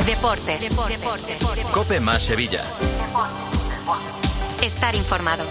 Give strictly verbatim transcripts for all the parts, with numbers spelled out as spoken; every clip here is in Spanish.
Deportes. Deportes. Deportes. Deportes. COPE más Sevilla. Estar informado.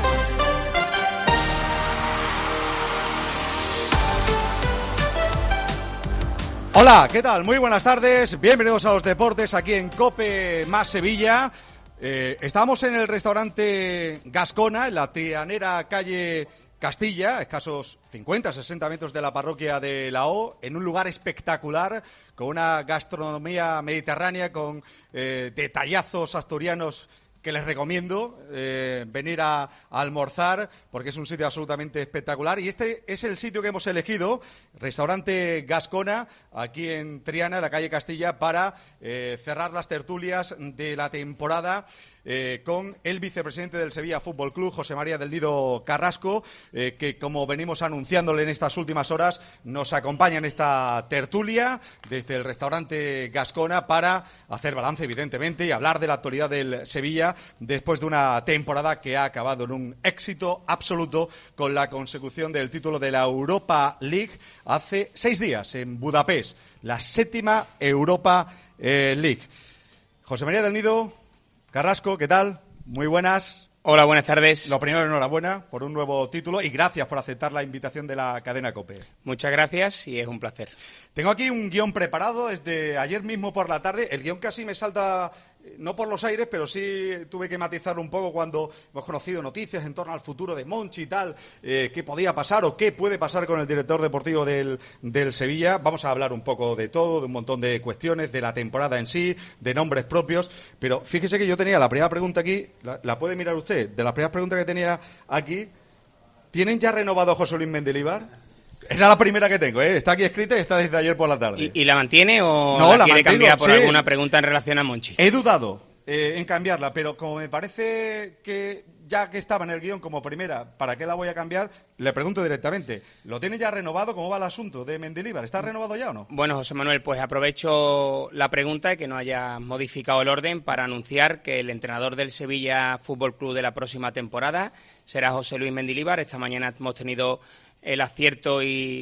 Hola, ¿qué tal? Muy buenas tardes, bienvenidos a los deportes aquí en COPE más Sevilla. Eh, estamos en el restaurante Gascona, en la trianera calle Castilla, escasos cincuenta a sesenta metros de la parroquia de La O, en un lugar espectacular, con una gastronomía mediterránea, con eh, detallazos asturianos que les recomiendo eh, venir a, a almorzar, porque es un sitio absolutamente espectacular. Y este es el sitio que hemos elegido, restaurante Gascona, aquí en Triana, en la calle Castilla, para eh, cerrar las tertulias de la temporada eh, con el vicepresidente del Sevilla Fútbol Club, José María del Nido Carrasco, eh, que, como venimos anunciándole en estas últimas horas, nos acompaña en esta tertulia desde el restaurante Gascona para hacer balance, evidentemente, y hablar de la actualidad del Sevilla después de una temporada que ha acabado en un éxito absoluto con la consecución del título de la Europa League hace seis días en Budapest, la séptima Europa eh, League. José María del Nido Carrasco, ¿qué tal? Muy buenas. Hola, buenas tardes. Lo primero, enhorabuena por un nuevo título y gracias por aceptar la invitación de la cadena COPE. Muchas gracias y es un placer. Tengo aquí un guión preparado desde ayer mismo por la tarde. El guión casi me salta, no por los aires, pero sí tuve que matizarlo un poco cuando hemos conocido noticias en torno al futuro de Monchi y tal, eh, qué podía pasar o qué puede pasar con el director deportivo del, del Sevilla. Vamos a hablar un poco de todo, de un montón de cuestiones, de la temporada en sí, de nombres propios, pero fíjese que yo tenía la primera pregunta aquí, la, la puede mirar usted, de las primeras preguntas que tenía aquí. ¿Tienen ya renovado a José Luis Mendilibar? Era la primera que tengo, ¿eh? Está aquí escrita y está desde ayer por la tarde. ¿Y, y la mantiene o no, la, la quiere mantengo, cambiar por sí. alguna pregunta en relación a Monchi? He dudado eh, en cambiarla, pero como me parece que ya que estaba en el guión como primera, ¿para qué la voy a cambiar? Le pregunto directamente, ¿lo tiene ya renovado? ¿Cómo va el asunto de Mendilibar? ¿Está renovado ya o no? Bueno, José Manuel, pues aprovecho la pregunta y que no haya modificado el orden para anunciar que el entrenador del Sevilla Fútbol Club de la próxima temporada será José Luis Mendilibar. Esta mañana hemos tenido el acierto y,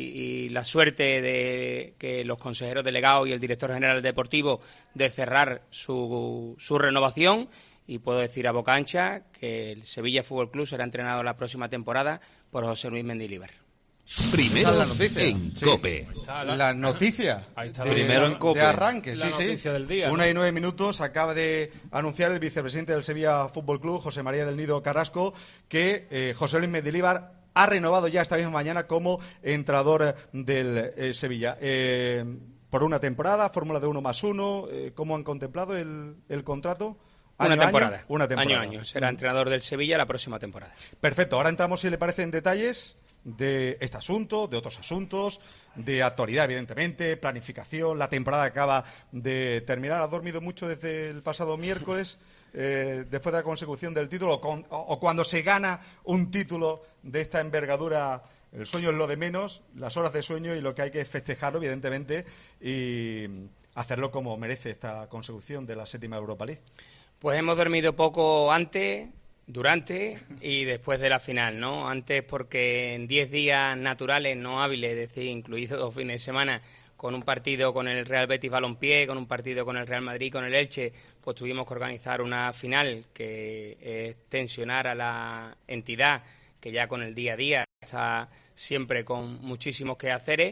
y la suerte de que los consejeros delegados y el director general deportivo de cerrar su, su renovación, y puedo decir a boca ancha que el Sevilla Fútbol Club será entrenado la próxima temporada por José Luis Mendilibar. Primero la noticia en sí. COPE. La, la noticia Ahí está de, la, Primero en COPE. de arranque, la sí, noticia sí. del día, Una ¿no? y nueve minutos acaba de anunciar el vicepresidente del Sevilla Fútbol Club, José María del Nido Carrasco, que eh, José Luis Mendilibar ha renovado ya esta misma mañana como entrenador del eh, Sevilla. Eh, por una temporada, fórmula de uno más uno, eh, ¿cómo han contemplado el, el contrato? Una ¿Año, temporada. Año? Una temporada. Año a año. Será entrenador del Sevilla la próxima temporada. Perfecto. Ahora entramos, si le parece, en detalles de este asunto, de otros asuntos, de actualidad, evidentemente, planificación. La temporada acaba de terminar. ¿Ha dormido mucho desde el pasado miércoles, eh, después de la consecución del título, o, con, o, o cuando se gana un título de esta envergadura? El sueño es lo de menos, las horas de sueño, y lo que hay que es festejarlo, evidentemente, y hacerlo como merece esta consecución de la séptima Europa League. Pues hemos dormido poco antes, durante y después de la final, ¿no? Antes porque en diez días naturales, no hábiles, es decir, incluidos dos fines de semana, con un partido con el Real Betis Balompié, con un partido con el Real Madrid, con el Elche, pues tuvimos que organizar una final que es tensionar a la entidad, que ya con el día a día está siempre con muchísimos quehaceres,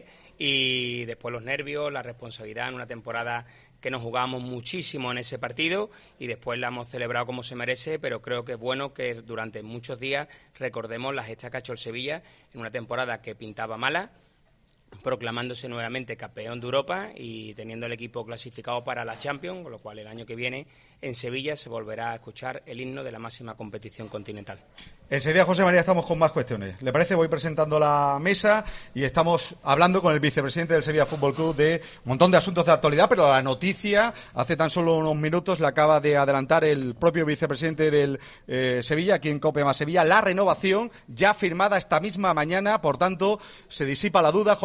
y después los nervios, la responsabilidad en una temporada que nos jugamos muchísimo en ese partido, y después la hemos celebrado como se merece, pero creo que es bueno que durante muchos días recordemos la gesta que ha hecho el Sevilla en una temporada que pintaba mala, proclamándose nuevamente campeón de Europa y teniendo el equipo clasificado para la Champions, con lo cual el año que viene en Sevilla se volverá a escuchar el himno de la máxima competición continental. Enseguida, José María, estamos con más cuestiones. ¿Le parece? Voy presentando la mesa y estamos hablando con el vicepresidente del Sevilla Fútbol Club de un montón de asuntos de actualidad, pero la noticia, hace tan solo unos minutos, la acaba de adelantar el propio vicepresidente del eh, Sevilla, aquí en COPE más Sevilla, la renovación ya firmada esta misma mañana, por tanto, se disipa la duda. José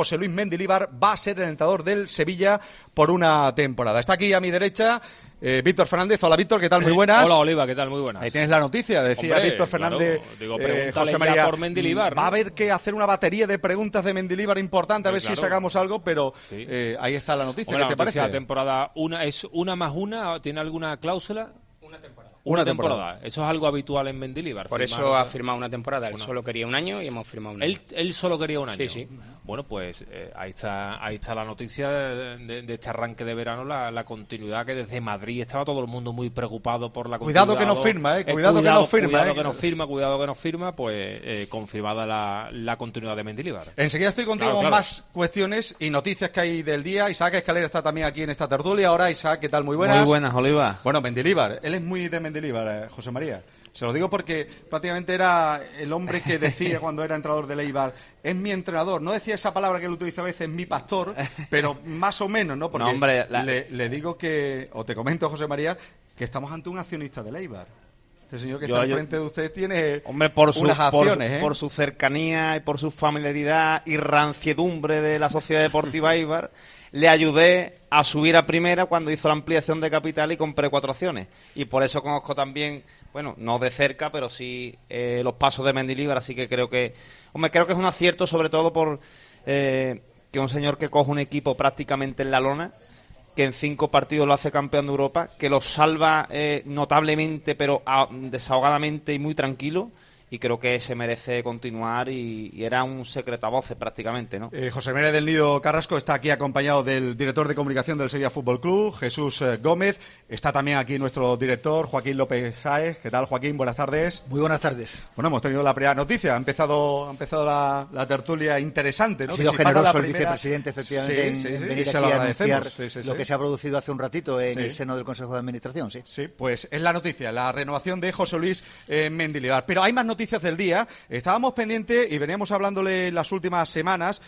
José Luis Mendilibar va a ser el entrenador del Sevilla por una temporada. Está aquí a mi derecha eh, Víctor Fernández. Hola, Víctor, ¿qué tal? Muy buenas. Hola, Oliva, ¿qué tal? Muy buenas. Ahí tienes la noticia, decía Hombre, Víctor Fernández. Claro, digo, eh, José María, por Mendilibar, ¿no? Va a haber que hacer una batería de preguntas de Mendilibar importante, a ver claro. si sacamos algo, pero sí. eh, ahí está la noticia. Hombre, ¿Qué te la noticia parece? de la temporada una, ¿es una más una? ¿Tiene alguna cláusula? Una temporada. Una Una temporada. temporada. Eso es algo habitual en Mendilibar. Por firmar- eso ha firmado una temporada. Él Bueno. solo quería un año y hemos firmado un año. Él, él solo quería un año. Sí, sí. Bueno, pues eh, ahí está ahí está la noticia de, de- de este arranque de verano, la, la continuidad que desde Madrid estaba todo el mundo muy preocupado por la continuidad. Cuidado que no firma, eh, cuidado que no firma, Cuidado eh. que no firma, cuidado que no firma, pues eh, confirmada la, la continuidad de Mendilibar. Enseguida estoy contigo Claro, con claro. más cuestiones y noticias que hay del día. Isaac Escalera está también aquí en esta tertulia. Ahora, Isaac, ¿qué tal? Muy buenas. Muy buenas, Oliva. Bueno, Mendilibar, él es muy de Mendilibar, eh, José María. Se lo digo porque prácticamente era el hombre que decía cuando era entrenador del Eibar, es mi entrenador. No decía esa palabra que él utiliza a veces, mi pastor, pero más o menos, ¿no? Porque No, hombre, la- le, le digo que, o te comento, José María, que estamos ante un accionista del Eibar. Este señor que Yo- está yo- enfrente de usted tiene Hombre, por su, unas por, acciones, ¿eh? por su cercanía y por su familiaridad y ranciedumbre de la Sociedad Deportiva Eibar, le ayudé a subir a primera cuando hizo la ampliación de capital y compré cuatro acciones. Y por eso conozco también, bueno, no de cerca, pero sí eh, los pasos de Mendilibar, así que creo que, hombre, creo que es un acierto, sobre todo por eh, que un señor que coge un equipo prácticamente en la lona, que en cinco partidos lo hace campeón de Europa, que lo salva eh, notablemente, pero ah, desahogadamente y muy tranquilo, y creo que se merece continuar y, y era un secreto a voces prácticamente, ¿no? Eh, José María del Nido Carrasco está aquí acompañado del director de comunicación del Sevilla Fútbol Club, Jesús eh, Gómez. Está también aquí nuestro director, Joaquín López Sáez. ¿Qué tal, Joaquín? Buenas tardes. Muy buenas tardes. Bueno, hemos tenido la primera noticia. Ha empezado, ha empezado la, la tertulia interesante, ¿no? Ha sido Que si para generoso la el primera- vicepresidente, efectivamente, Sí, en, sí, en sí, venir y se aquí lo a agradecemos. anunciar Sí, sí, lo sí. que se ha producido hace un ratito en Sí. el seno del Consejo de Administración, sí. Sí, pues es la noticia, la renovación de José Luis eh, Mendilibar. Pero hay más noticias del día. Estábamos pendientes y veníamos hablándole en las últimas semanas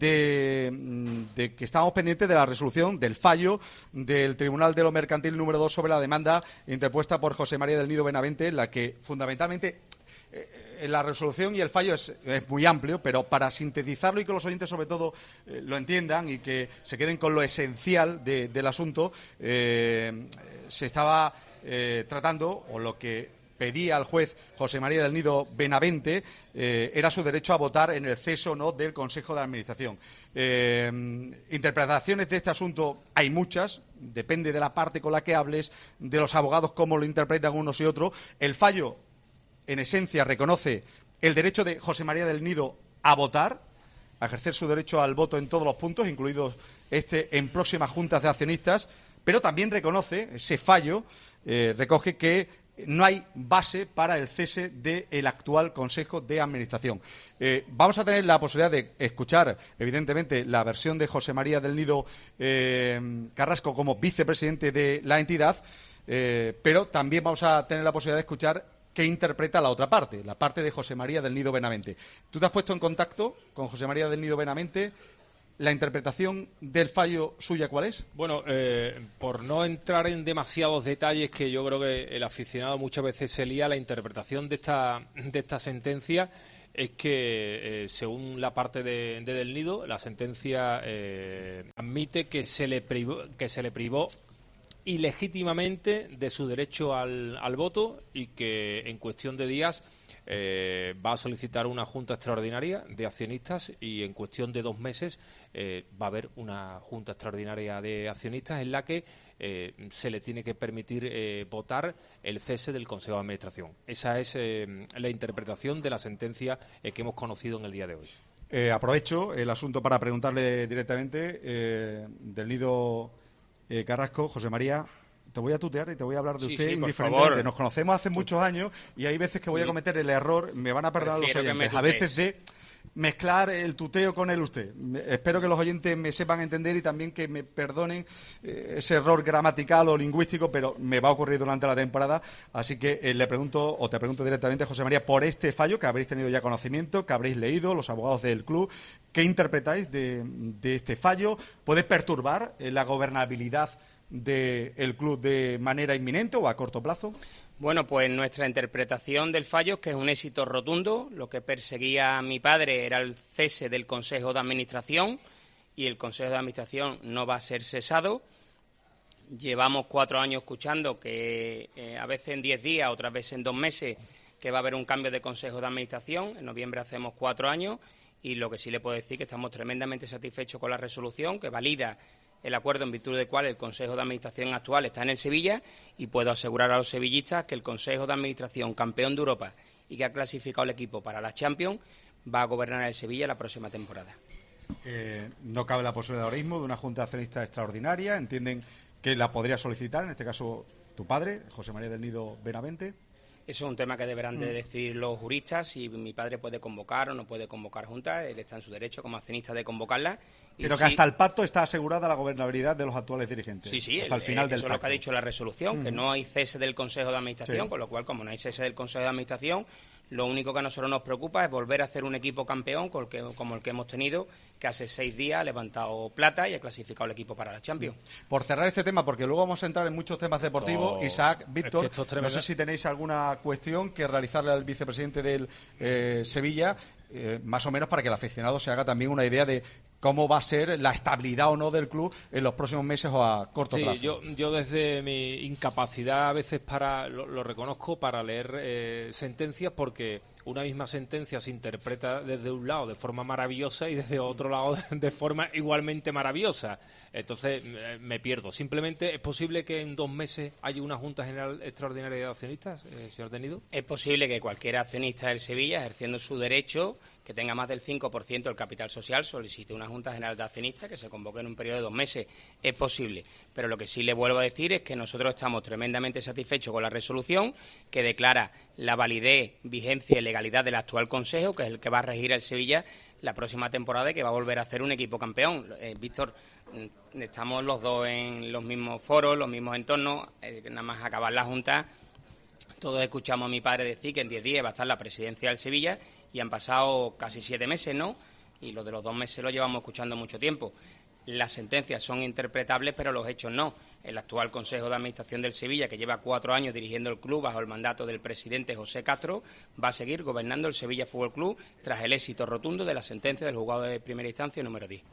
de, de que estábamos pendientes de la resolución, del fallo del Tribunal de lo Mercantil número dos sobre la demanda interpuesta por José María del Nido Benavente, en la que fundamentalmente eh, la resolución y el fallo es, es muy amplio, pero para sintetizarlo y que los oyentes sobre todo eh, lo entiendan y que se queden con lo esencial de- del asunto, eh, se estaba eh, tratando, o lo que pedía al juez José María del Nido Benavente, eh, era su derecho a votar en el ceso o no del Consejo de Administración. Eh, interpretaciones de este asunto hay muchas, depende de la parte con la que hables, de los abogados cómo lo interpretan unos y otros. El fallo, en esencia, reconoce el derecho de José María del Nido a votar, a ejercer su derecho al voto en todos los puntos, incluidos este en próximas juntas de accionistas, pero también reconoce, ese fallo, eh, recoge que no hay base para el cese del actual Consejo de Administración. Eh, vamos a tener la posibilidad de escuchar, evidentemente, la versión de José María del Nido eh, Carrasco como vicepresidente de la entidad, eh, pero también vamos a tener la posibilidad de escuchar qué interpreta la otra parte, la parte de José María del Nido Benavente. ¿Tú te has puesto en contacto con José María del Nido Benavente? ¿La interpretación del fallo suya cuál es? Bueno, eh, por no entrar en demasiados detalles, que yo creo que el aficionado muchas veces se lía, la interpretación de esta, de esta sentencia es que, eh, según la parte de, de Del Nido, la sentencia eh, admite que se le privó, que se le privó ilegítimamente de su derecho al, al voto y que en cuestión de días eh, va a solicitar una junta extraordinaria de accionistas y en cuestión de dos meses eh, va a haber una junta extraordinaria de accionistas en la que eh, se le tiene que permitir eh, votar el cese del Consejo de Administración. Esa es eh, la interpretación de la sentencia eh, que hemos conocido en el día de hoy. Eh, aprovecho el asunto para preguntarle directamente eh, del Nido eh, Carrasco, José María. Te voy a tutear y te voy a hablar de Sí, usted sí, por indiferentemente. favor. Nos conocemos hace muchos años y hay veces que voy a cometer el error, me van a perdonar los Prefiero que me oyentes, a tutees. veces de mezclar el tuteo con el usted. Me- Espero que los oyentes me sepan entender y también que me perdonen eh, ese error gramatical o lingüístico, pero me va a ocurrir durante la temporada. Así que eh, le pregunto, o te pregunto directamente, José María, por este fallo que habréis tenido ya conocimiento, que habréis leído, los abogados del club, ¿qué interpretáis de, de este fallo? ¿Puede perturbar eh, la gobernabilidad del club de manera inminente o a corto plazo? Bueno, pues nuestra interpretación del fallo es que es un éxito rotundo. Lo que perseguía a mi padre era el cese del Consejo de Administración y el Consejo de Administración no va a ser cesado. Llevamos cuatro años escuchando que eh, a veces en diez días, otras veces en dos meses, que va a haber un cambio de Consejo de Administración. En noviembre hacemos cuatro años y lo que sí le puedo decir es que estamos tremendamente satisfechos con la resolución que valida el acuerdo en virtud del cual el Consejo de Administración actual está en el Sevilla, y puedo asegurar a los sevillistas que el Consejo de Administración, campeón de Europa y que ha clasificado el equipo para la Champions, va a gobernar el Sevilla la próxima temporada. Eh, no cabe la posibilidad ahora mismo de una junta de accionistas extraordinaria. ¿Entienden que la podría solicitar, en este caso tu padre, José María del Nido Benavente? Eso es un tema que deberán de decidir los juristas, si mi padre puede convocar o no puede convocar juntas. Él está en su derecho como accionista de convocarla. Pero que si... hasta el pacto está asegurada la gobernabilidad de los actuales dirigentes. Sí, sí, hasta el, el final eh, del eso pacto. es lo que ha dicho la resolución, mm. que no hay cese del Consejo de Administración, sí. Con lo cual, como no hay cese del Consejo de Administración, lo único que a nosotros nos preocupa es volver a hacer un equipo campeón como el que, como el que hemos tenido, que hace seis días ha levantado plata y ha clasificado el equipo para la Champions. Por cerrar este tema, porque luego vamos a entrar en muchos temas deportivos, oh, Isaac, Víctor, es que no sé si tenéis alguna cuestión que realizarle al vicepresidente del eh, Sevilla, eh, más o menos para que el aficionado se haga también una idea de cómo va a ser la estabilidad o no del club en los próximos meses o a corto sí, plazo. Yo, yo desde mi incapacidad a veces para lo, lo reconozco para leer eh, sentencias, porque una misma sentencia se interpreta desde un lado de forma maravillosa y desde otro lado de forma igualmente maravillosa. Entonces me pierdo. Simplemente, ¿es posible que en dos meses haya una Junta General Extraordinaria de Accionistas, eh, señor Denido? Es posible que cualquier accionista del Sevilla, ejerciendo su derecho, que tenga más del cinco por ciento del capital social, solicite una Junta General de Accionistas que se convoque en un periodo de dos meses. Es posible. Pero lo que sí le vuelvo a decir es que nosotros estamos tremendamente satisfechos con la resolución que declara la validez, vigencia y legalidad del actual Consejo, que es el que va a regir el Sevilla la próxima temporada y que va a volver a hacer un equipo campeón. Eh, Víctor, estamos los dos en los mismos foros, los mismos entornos, eh, nada más acabar la Junta. Todos escuchamos a mi padre decir que en diez días va a estar la presidencia del Sevilla y han pasado casi siete meses, ¿no? Y lo de los dos meses lo llevamos escuchando mucho tiempo. Las sentencias son interpretables, pero los hechos no. El actual Consejo de Administración del Sevilla, que lleva cuatro años dirigiendo el club bajo el mandato del presidente José Castro, va a seguir gobernando el Sevilla Fútbol Club tras el éxito rotundo de la sentencia del juzgado de primera instancia número diez.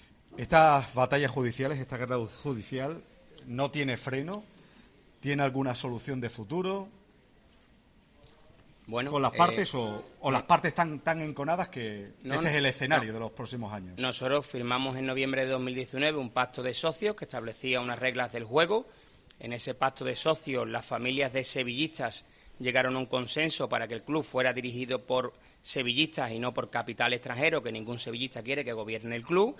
Estas batallas judiciales, esta guerra judicial, ¿no tiene freno? ¿Tiene alguna solución de futuro? Bueno, ¿con las partes eh, o, o no, las partes están tan enconadas que no, este es el escenario no. de los próximos años? Nosotros firmamos en noviembre de dos mil diecinueve un pacto de socios que establecía unas reglas del juego. En ese pacto de socios las familias de sevillistas llegaron a un consenso para que el club fuera dirigido por sevillistas y no por capital extranjero, que ningún sevillista quiere que gobierne el club.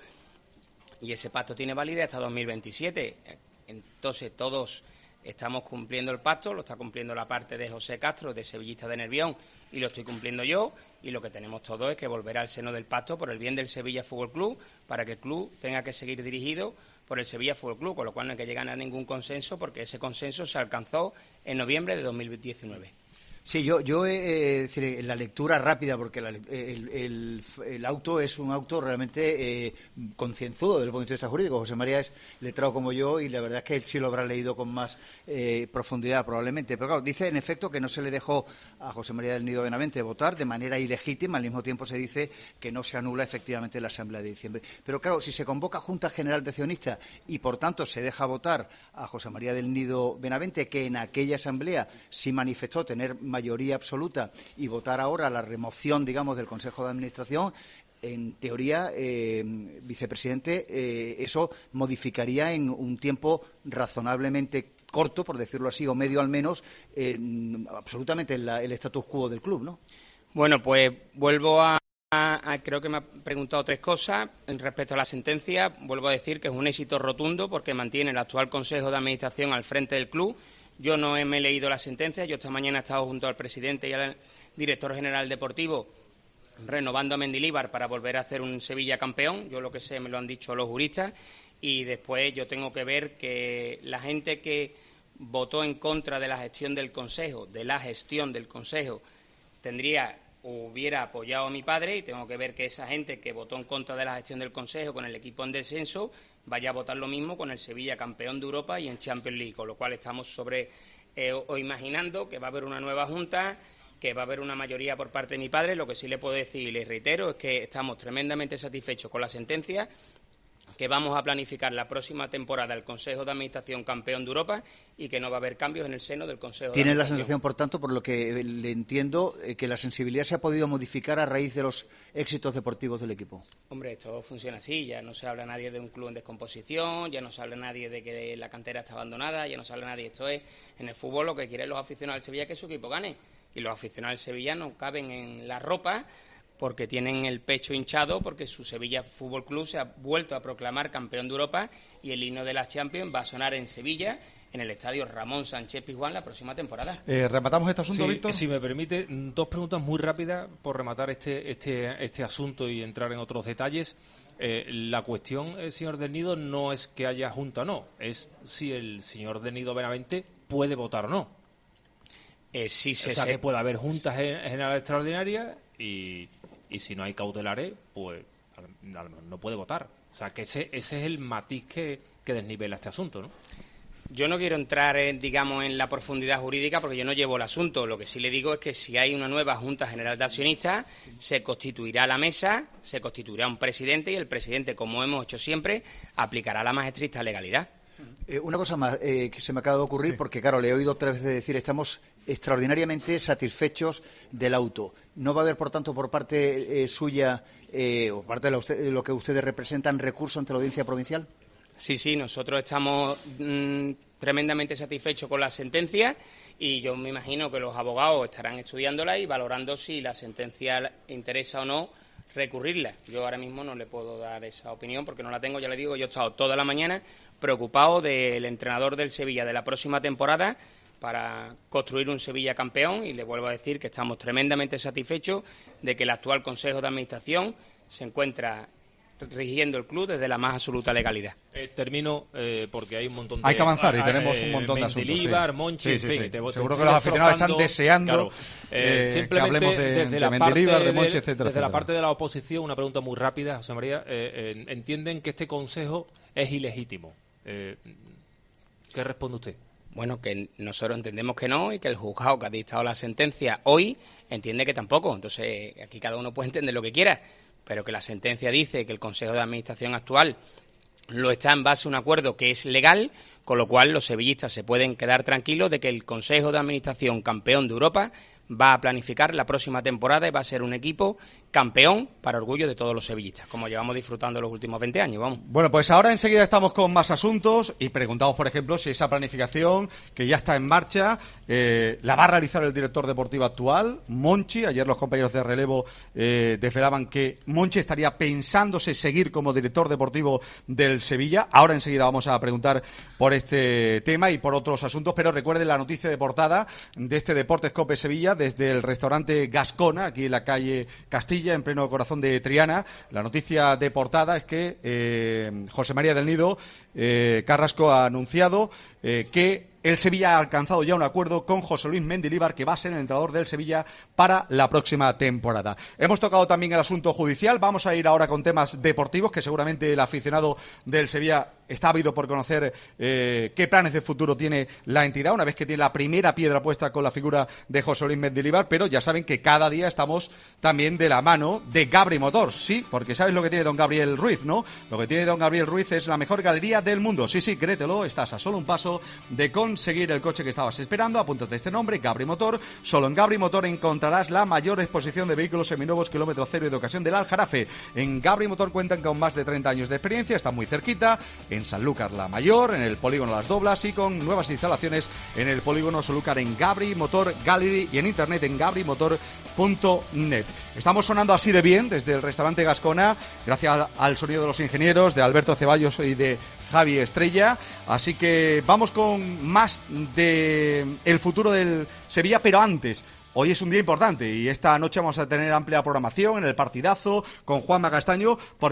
Y ese pacto tiene validez hasta dos mil veintisiete. Entonces todos estamos cumpliendo el pacto, lo está cumpliendo la parte de José Castro, de Sevillista de Nervión, y lo estoy cumpliendo yo, y lo que tenemos todos es que volver al seno del pacto por el bien del Sevilla Fútbol Club, para que el club tenga que seguir dirigido por el Sevilla Fútbol Club, con lo cual no hay que llegar a ningún consenso, porque ese consenso se alcanzó en noviembre de dos mil diecinueve. Sí, yo, yo eh, decir, en la lectura rápida, porque la, el, el, el auto es un auto realmente eh, concienzudo desde el punto de vista jurídico. José María es letrado como yo y la verdad es que él sí lo habrá leído con más eh, profundidad probablemente. Pero claro, dice en efecto que no se le dejó a José María del Nido Benavente votar de manera ilegítima. Al mismo tiempo se dice que no se anula efectivamente la Asamblea de diciembre. Pero claro, si se convoca Junta General de Accionistas y por tanto se deja votar a José María del Nido Benavente, que en aquella Asamblea sí manifestó tener mayoría absoluta, y votar ahora la remoción, digamos, del Consejo de Administración, en teoría, eh, vicepresidente, eh, eso modificaría en un tiempo razonablemente corto, por decirlo así, o medio al menos, eh, absolutamente la, el status quo del club, ¿no? Bueno, pues vuelvo a, a, a... Creo que me ha preguntado tres cosas. Respecto a la sentencia, vuelvo a decir que es un éxito rotundo porque mantiene el actual Consejo de Administración al frente del club. Yo no me he leído la sentencia, yo esta mañana he estado junto al presidente y al director general deportivo renovando a Mendilíbar para volver a hacer un Sevilla campeón. Yo lo que sé me lo han dicho los juristas, y después yo tengo que ver que la gente que votó en contra de la gestión del Consejo, de la gestión del Consejo, tendría hubiera apoyado a mi padre, y tengo que ver que esa gente que votó en contra de la gestión del Consejo con el equipo en descenso vaya a votar lo mismo con el Sevilla campeón de Europa y en Champions League, con lo cual estamos sobre eh, o imaginando que va a haber una nueva junta, que va a haber una mayoría por parte de mi padre. Lo que sí le puedo decir y le reitero es que estamos tremendamente satisfechos con la sentencia, que vamos a planificar la próxima temporada el Consejo de Administración campeón de Europa y que no va a haber cambios en el seno del Consejo de ¿Tiene la Administración. sensación, por tanto, por lo que le entiendo, eh, que la sensibilidad se ha podido modificar a raíz de los éxitos deportivos del equipo? Hombre, esto funciona así, ya no se habla nadie de un club en descomposición, ya no se habla nadie de que la cantera está abandonada, ya no se habla nadie. Esto es, en el fútbol lo que quieren los aficionados del Sevilla es que su equipo gane, y los aficionados del Sevilla no caben en la ropa porque tienen el pecho hinchado, porque su Sevilla Fútbol Club se ha vuelto a proclamar campeón de Europa y el himno de la Champions va a sonar en Sevilla, en el estadio Ramón Sánchez Pizjuán, la próxima temporada. Eh, ¿Rematamos este asunto, Sí, Víctor? si me permite, dos preguntas muy rápidas por rematar este este este asunto y entrar en otros detalles. Eh, la cuestión, eh, señor Del Nido, no es que haya junta o no, es si el señor Del Nido Benavente puede votar o no. Eh, sí, se O sea, se- que puede haber juntas gen- generales extraordinarias y, y si no hay cautelares, pues a lo a lo mejor no puede votar. O sea, que ese ese es el matiz que, que desnivela este asunto, ¿no? Yo no quiero entrar, en, digamos, en la profundidad jurídica porque yo no llevo el asunto. Lo que sí le digo es que si hay una nueva Junta General de Accionistas, se constituirá la mesa, se constituirá un presidente y el presidente, como hemos hecho siempre, aplicará la más estricta legalidad. Eh, una cosa más eh, que se me acaba de ocurrir, porque claro, le he oído tres veces decir estamos extraordinariamente satisfechos del auto. ¿No va a haber, por tanto, por parte eh, suya eh, o parte de, la usted- de lo que ustedes representan, recurso ante la Audiencia Provincial? Sí, sí, nosotros estamos mm, tremendamente satisfechos con la sentencia y yo me imagino que los abogados estarán estudiándola y valorando si la sentencia interesa o no recurrirla. Yo ahora mismo no le puedo dar esa opinión porque no la tengo, ya le digo, yo he estado toda la mañana preocupado del entrenador del Sevilla de la próxima temporada para construir un Sevilla campeón y le vuelvo a decir que estamos tremendamente satisfechos de que el actual Consejo de Administración se encuentra rigiendo el club desde la más absoluta legalidad. Eh, termino eh, porque hay un montón de... Hay que avanzar y ah, tenemos eh, un montón de asuntos. Mendilibar, sí. Monchi, Sí, en sí, fin, sí. te- te Seguro que estoy los aficionados están destrozando. deseando Claro, eh, eh, que simplemente hablemos de, desde de la Mendilibar, parte de Monchi, del- etcétera, Desde la etcétera. parte de la oposición, una pregunta muy rápida, José María. Eh, eh, ¿Entienden que este consejo es ilegítimo? Eh, ¿Qué responde usted? Bueno, que nosotros entendemos que no y que el juzgado que ha dictado la sentencia hoy entiende que tampoco. Entonces, aquí cada uno puede entender lo que quiera, pero que la sentencia dice que el Consejo de Administración actual lo está en base a un acuerdo que es legal, con lo cual los sevillistas se pueden quedar tranquilos de que el Consejo de Administración campeón de Europa va a planificar la próxima temporada y va a ser un equipo campeón para orgullo de todos los sevillistas, como llevamos disfrutando los últimos veinte años, vamos. Bueno, pues ahora enseguida estamos con más asuntos y preguntamos, por ejemplo, si esa planificación que ya está en marcha eh, la va a realizar el director deportivo actual, Monchi. Ayer los compañeros de relevo eh, desvelaban que Monchi estaría pensándose seguir como director deportivo del Sevilla. Ahora enseguida vamos a preguntar por este tema y por otros asuntos, pero recuerden la noticia de portada de este Deportes Cope Sevilla desde el restaurante Gascona, aquí en la calle Castilla, en pleno corazón de Triana. La noticia de portada es que eh, José María del Nido eh, Carrasco ha anunciado eh, que el Sevilla ha alcanzado ya un acuerdo con José Luis Mendilibar, que va a ser el entrenador del Sevilla para la próxima temporada. Hemos tocado también el asunto judicial. Vamos a ir ahora con temas deportivos, que seguramente el aficionado del Sevilla está ávido por conocer eh, qué planes de futuro tiene la entidad, una vez que tiene la primera piedra puesta con la figura de José Luis Mendilibar. Pero ya saben que cada día estamos también de la mano de Gabri Motors, sí, porque sabes lo que tiene don Gabriel Ruiz, ¿no? Lo que tiene don Gabriel Ruiz es la mejor galería del mundo. Sí, sí, créetelo, estás a solo un paso de conseguir el coche que estabas esperando. Apúntate este nombre, Gabri Motor. Solo en Gabri Motor encontrarás la mayor exposición de vehículos seminuevos, kilómetro cero y de ocasión del Aljarafe. En Gabri Motor cuentan con más de treinta años de experiencia, están muy cerquita, en Sanlúcar la Mayor, en el polígono Las Doblas, y con nuevas instalaciones en el polígono Solúcar, en Gabri Motor Gallery, y en internet en gabri motor punto net. Estamos sonando así de bien desde el restaurante Gascona, gracias al, al sonido de los ingenieros, de Alberto Ceballos y de Javi Estrella. Así que vamos con más de el futuro del Sevilla, pero antes, hoy es un día importante y esta noche vamos a tener amplia programación en el partidazo con Juanma Castaño, porque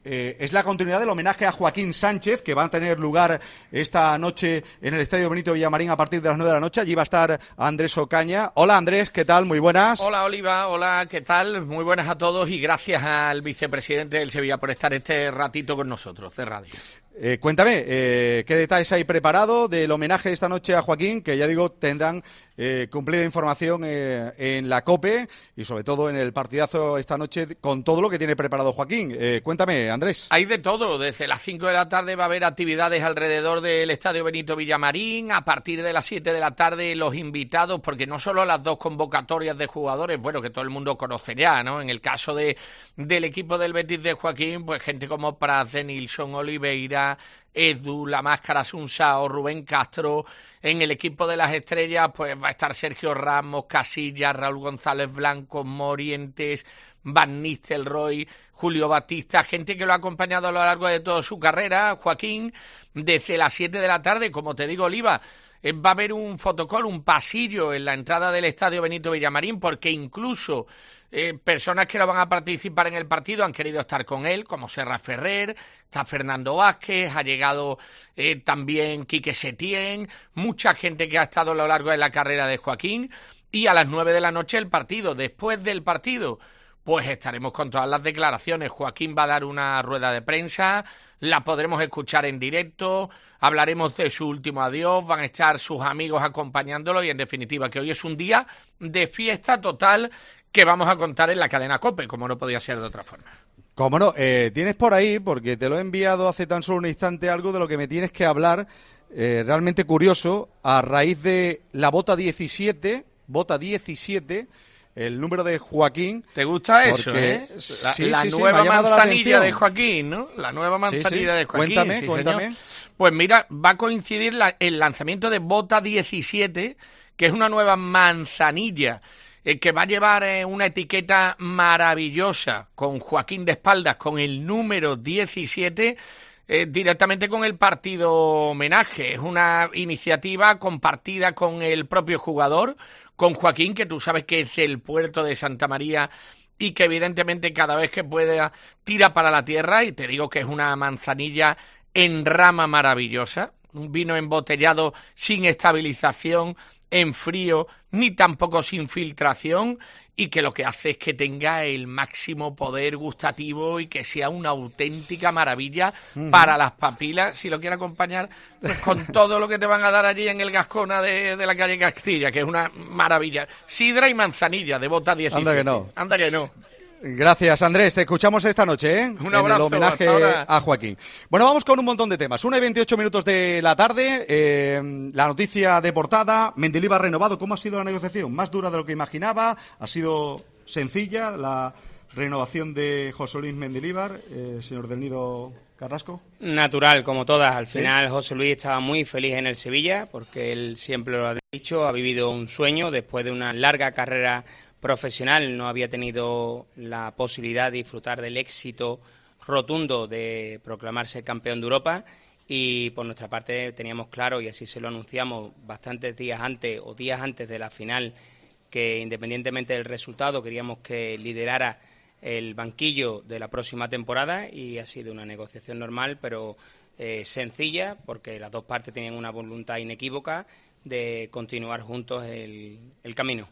eh, es la continuidad del homenaje a Joaquín Sánchez, que va a tener lugar esta noche en el Estadio Benito Villamarín a partir de las nueve de la noche. Allí va a estar Andrés Ocaña. Hola Andrés, ¿qué tal? Muy buenas. Hola Oliva, hola, ¿qué tal? Muy buenas a todos y gracias al vicepresidente del Sevilla por estar este ratito con nosotros de radio. Eh, cuéntame, eh, ¿qué detalles hay preparado del homenaje de esta noche a Joaquín? Que ya digo, tendrán eh, cumplida información eh, en la COPE y sobre todo en el partidazo esta noche con todo lo que tiene preparado Joaquín. Eh, cuéntame, Andrés. Hay de todo, desde las cinco de la tarde va a haber actividades alrededor del Estadio Benito Villamarín, a partir de las siete de la tarde los invitados, porque no solo las dos convocatorias de jugadores, bueno, que todo el mundo conoce ya, ¿no? En el caso de del equipo del Betis de Joaquín, pues gente como Prats, Denilson, Oliveira, Edu, La Máscara, Sunsao, Rubén Castro. En el equipo de las estrellas pues va a estar Sergio Ramos, Casillas, Raúl González Blanco, Morientes, Van Nistelrooy, Julio Batista, gente que lo ha acompañado a lo largo de toda su carrera. Joaquín, desde las siete de la tarde, como te digo, Oliva, eh, va a haber un fotocall, un pasillo en la entrada del Estadio Benito Villamarín, porque incluso Eh, personas que no van a participar en el partido han querido estar con él, como Serra Ferrer, está Fernando Vázquez, ha llegado eh, también Quique Setién, mucha gente que ha estado a lo largo de la carrera de Joaquín, y a las nueve de la noche el partido. Después del partido, pues estaremos con todas las declaraciones. Joaquín va a dar una rueda de prensa, la podremos escuchar en directo, hablaremos de su último adiós, van a estar sus amigos acompañándolo y en definitiva que hoy es un día de fiesta total que vamos a contar en la cadena COPE, como no podía ser de otra forma. Cómo no, eh, tienes por ahí, porque te lo he enviado hace tan solo un instante, algo de lo que me tienes que hablar, eh, realmente curioso, a raíz de la bota diecisiete, bota diecisiete, el número de Joaquín. ¿Te gusta eso, porque, eh? La, sí, la sí, sí, nueva me ha llamado la manzanilla atención. de Joaquín, ¿no? La nueva manzanilla sí, sí. de Joaquín. Cuéntame, sí, cuéntame. señor. Pues mira, va a coincidir la, el lanzamiento de bota diecisiete, que es una nueva manzanilla, eh, que va a llevar eh, una etiqueta maravillosa con Joaquín de espaldas, con el número diecisiete, eh, directamente con el partido homenaje. Es una iniciativa compartida con el propio jugador, con Joaquín, que tú sabes que es del puerto de Santa María y que evidentemente cada vez que pueda tira para la tierra, y te digo que es una manzanilla en rama maravillosa, un vino embotellado sin estabilización, en frío, ni tampoco sin filtración, y que lo que hace es que tenga el máximo poder gustativo y que sea una auténtica maravilla uh-huh. para las papilas, si lo quiere acompañar pues, con todo lo que te van a dar allí en el Gascona de, de la calle Castilla, que es una maravilla. Sidra y manzanilla de bota diecisiete. Anda que no. Anda que no. Gracias, Andrés. Te escuchamos esta noche, ¿eh? Un abrazo, en el homenaje a Joaquín. Bueno, vamos con un montón de temas. Una y veintiocho minutos de la tarde. Eh, la noticia de portada. Mendilibar renovado. ¿Cómo ha sido la negociación? ¿Más dura de lo que imaginaba? ¿Ha sido sencilla la renovación de José Luis Mendilibar, eh, señor del Nido Carrasco? Natural, como todas. Al final, ¿Sí? José Luis estaba muy feliz en el Sevilla, porque él siempre lo ha dicho, ha vivido un sueño después de una larga carrera profesional, no había tenido la posibilidad de disfrutar del éxito rotundo de proclamarse campeón de Europa, y por nuestra parte teníamos claro, y así se lo anunciamos bastantes días antes o días antes de la final, que independientemente del resultado queríamos que liderara el banquillo de la próxima temporada, y ha sido una negociación normal pero eh, sencilla, porque las dos partes tenían una voluntad inequívoca de continuar juntos el, el camino.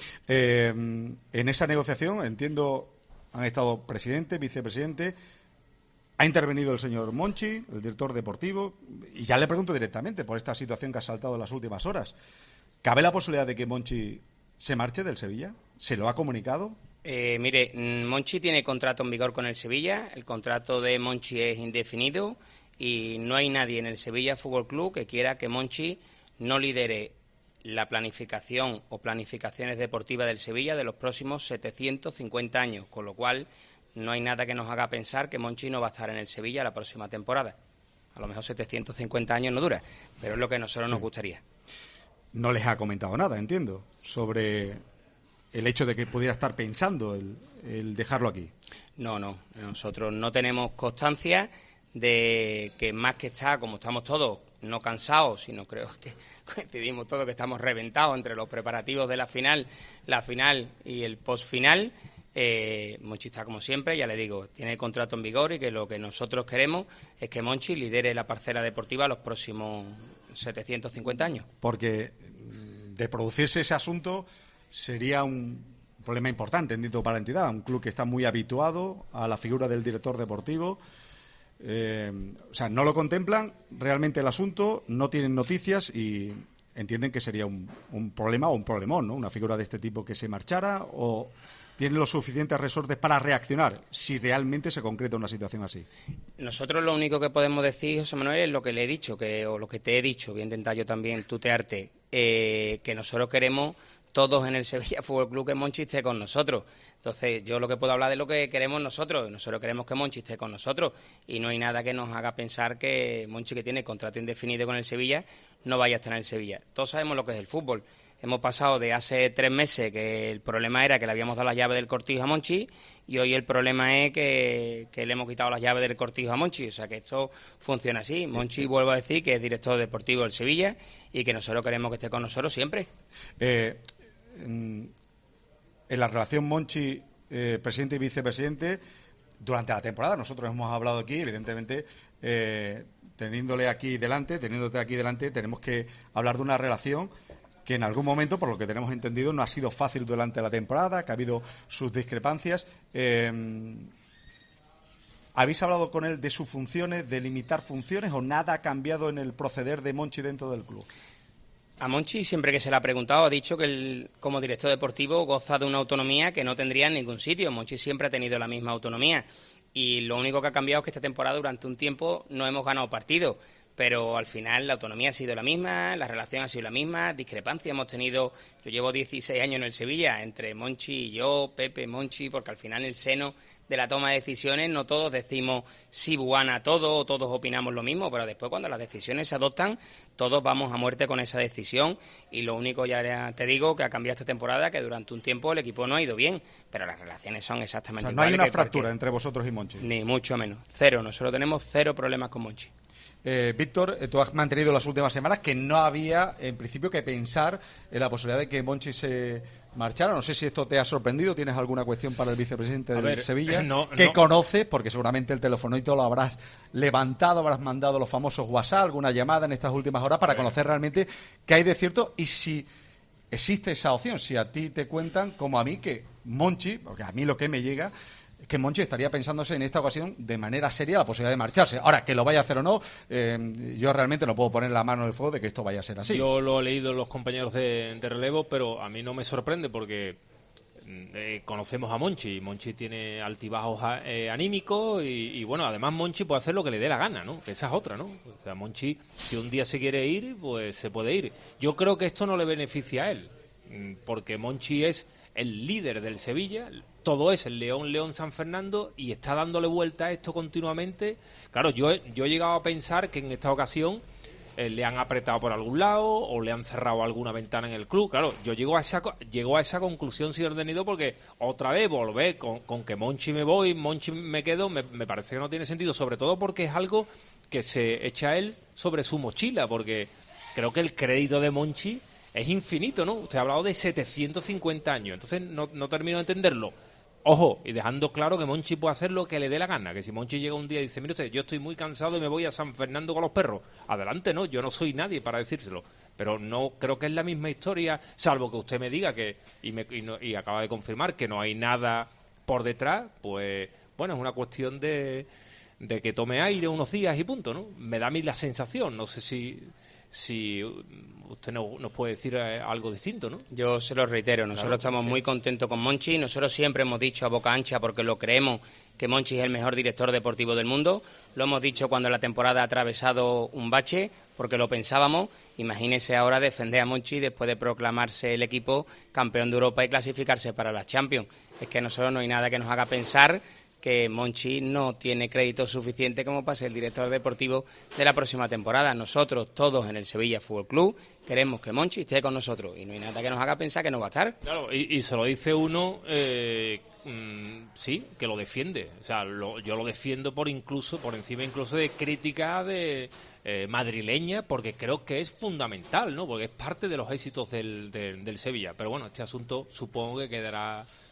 Eh, en esa negociación, entiendo, han estado presidente, vicepresidente, ha intervenido el señor Monchi, el director deportivo, y ya le pregunto directamente por esta situación que ha saltado en las últimas horas. ¿Cabe la posibilidad de que Monchi se marche del Sevilla? ¿Se lo ha comunicado? Eh, mire, Monchi tiene contrato en vigor con el Sevilla, el contrato de Monchi es indefinido y no hay nadie en el Sevilla Fútbol Club que quiera que Monchi no lidere la planificación o planificaciones deportivas del Sevilla de los próximos setecientos cincuenta años, con lo cual no hay nada que nos haga pensar que Monchi no va a estar en el Sevilla la próxima temporada. A lo mejor setecientos cincuenta años no dura, pero es lo que a nosotros sí. nos gustaría. No les ha comentado nada, entiendo, sobre el hecho de que pudiera estar pensando el, el dejarlo aquí. No, no, nosotros no tenemos constancia de que más que está, como estamos todos, no cansados, sino creo que coincidimos todos que estamos reventados entre los preparativos de la final, la final y el postfinal. Eh, Monchi está como siempre, ya le digo, tiene el contrato en vigor y que lo que nosotros queremos es que Monchi lidere la parcela deportiva los próximos setecientos cincuenta años. Porque de producirse ese asunto sería un problema importante, entiendo, para la entidad, un club que está muy habituado a la figura del director deportivo. Eh, o sea, no lo contemplan realmente el asunto, no tienen noticias y entienden que sería un, un problema o un problemón, ¿no? Una figura de este tipo que se marchara, o tienen los suficientes resortes para reaccionar si realmente se concreta una situación así. Nosotros lo único que podemos decir, José Manuel, es lo que le he dicho, que o lo que te he dicho, voy a intentar yo también tutearte, eh, que nosotros queremos todos en el Sevilla Fútbol Club que Monchi esté con nosotros. Entonces, yo lo que puedo hablar de lo que queremos nosotros. Nosotros queremos que Monchi esté con nosotros y no hay nada que nos haga pensar que Monchi, que tiene contrato indefinido con el Sevilla, no vaya a estar en el Sevilla. Todos sabemos lo que es el fútbol. Hemos pasado de hace tres meses que el problema era que le habíamos dado las llaves del Cortijo a Monchi y hoy el problema es que, que le hemos quitado las llaves del Cortijo a Monchi. O sea que esto funciona así. Monchi, vuelvo a decir, que es director deportivo del Sevilla y que nosotros queremos que esté con nosotros siempre. Eh, en, en la relación Monchi, eh, presidente y vicepresidente, durante la temporada, nosotros hemos hablado aquí, evidentemente, eh, teniéndole aquí delante, teniéndote aquí delante, tenemos que hablar de una relación que en algún momento, por lo que tenemos entendido, no ha sido fácil durante la temporada, que ha habido sus discrepancias. Eh, ¿Habéis hablado con él de sus funciones, de limitar funciones, o nada ha cambiado en el proceder de Monchi dentro del club? A Monchi, siempre que se le ha preguntado, ha dicho que él, como director deportivo, goza de una autonomía que no tendría en ningún sitio. Monchi siempre ha tenido la misma autonomía y lo único que ha cambiado es que esta temporada, durante un tiempo, no hemos ganado partidos. Pero al final la autonomía ha sido la misma, la relación ha sido la misma, discrepancia hemos tenido. Yo llevo dieciséis años en el Sevilla, entre Monchi y yo, Pepe, Monchi, porque al final en el seno de la toma de decisiones no todos decimos sí, buana a todo, o todos opinamos lo mismo, pero después cuando las decisiones se adoptan, todos vamos a muerte con esa decisión y lo único, ya te digo, que ha cambiado esta temporada, que durante un tiempo el equipo no ha ido bien, pero las relaciones son exactamente iguales. O sea, no hay una fractura cualquier... entre vosotros y Monchi. Ni mucho menos, cero, nosotros tenemos cero problemas con Monchi. Eh, Víctor, eh, tú has mantenido las últimas semanas que no había, en principio, que pensar en la posibilidad de que Monchi se marchara. No sé si esto te ha sorprendido. ¿Tienes alguna cuestión para el vicepresidente del ver, Sevilla? No, que no. conoces, porque seguramente el telefonito lo habrás levantado, habrás mandado los famosos WhatsApp, alguna llamada en estas últimas horas para conocer realmente qué hay de cierto y si existe esa opción. Si a ti te cuentan, como a mí, que Monchi, porque a mí lo que me llega... que Monchi estaría pensándose en esta ocasión de manera seria la posibilidad de marcharse. Ahora, que lo vaya a hacer o no, eh, yo realmente no puedo poner la mano en el fuego de que esto vaya a ser así. Yo lo he leído en los compañeros de, de relevo, pero a mí no me sorprende porque eh, conocemos a Monchi. Monchi tiene altibajos eh, anímicos y, y, bueno, además Monchi puede hacer lo que le dé la gana, ¿no? Esa es otra, ¿no? O sea, Monchi, si un día se quiere ir, pues se puede ir. Yo creo que esto no le beneficia a él, porque Monchi es el líder del Sevilla, todo es el León, León, San Fernando y está dándole vuelta a esto continuamente. Claro, yo, yo he llegado a pensar que en esta ocasión eh, le han apretado por algún lado o le han cerrado alguna ventana en el club. Claro, yo llego a esa, llego a esa conclusión, señor Denido, porque otra vez volver con, con que Monchi me voy, Monchi me quedo, me, me parece que no tiene sentido, sobre todo porque es algo que se echa él sobre su mochila, porque creo que el crédito de Monchi es infinito, ¿no? Usted ha hablado de setecientos cincuenta años, entonces no, no termino de entenderlo. Ojo, y dejando claro que Monchi puede hacer lo que le dé la gana, que si Monchi llega un día y dice, mire usted, yo estoy muy cansado y me voy a San Fernando con los perros, adelante, no, yo no soy nadie para decírselo, pero no creo que es la misma historia, salvo que usted me diga que, y, me, y, no, y acaba de confirmar que no hay nada por detrás, pues bueno, es una cuestión de, de que tome aire unos días y punto, ¿no? Me da a mí la sensación, no sé si... si usted no, nos puede decir eh, algo distinto, ¿no? Yo se lo reitero, nosotros claro, estamos sí. muy contentos con Monchi, nosotros siempre hemos dicho a boca ancha, porque lo creemos, que Monchi es el mejor director deportivo del mundo, lo hemos dicho cuando la temporada ha atravesado un bache, porque lo pensábamos. Imagínese ahora defender a Monchi después de proclamarse el equipo campeón de Europa y clasificarse para la Champions. Es que a nosotros no hay nada que nos haga pensar que Monchi no tiene crédito suficiente como para ser el director deportivo de la próxima temporada. Nosotros, todos en el Sevilla Fútbol Club, queremos que Monchi esté con nosotros y no hay nada que nos haga pensar que no va a estar. Claro, y, y se lo dice uno, eh, mmm, sí, que lo defiende. O sea, lo, yo lo defiendo por incluso por encima incluso de crítica de eh, madrileña, porque creo que es fundamental, ¿no? Porque es parte de los éxitos del, del, del Sevilla. Pero bueno, este asunto supongo que quedará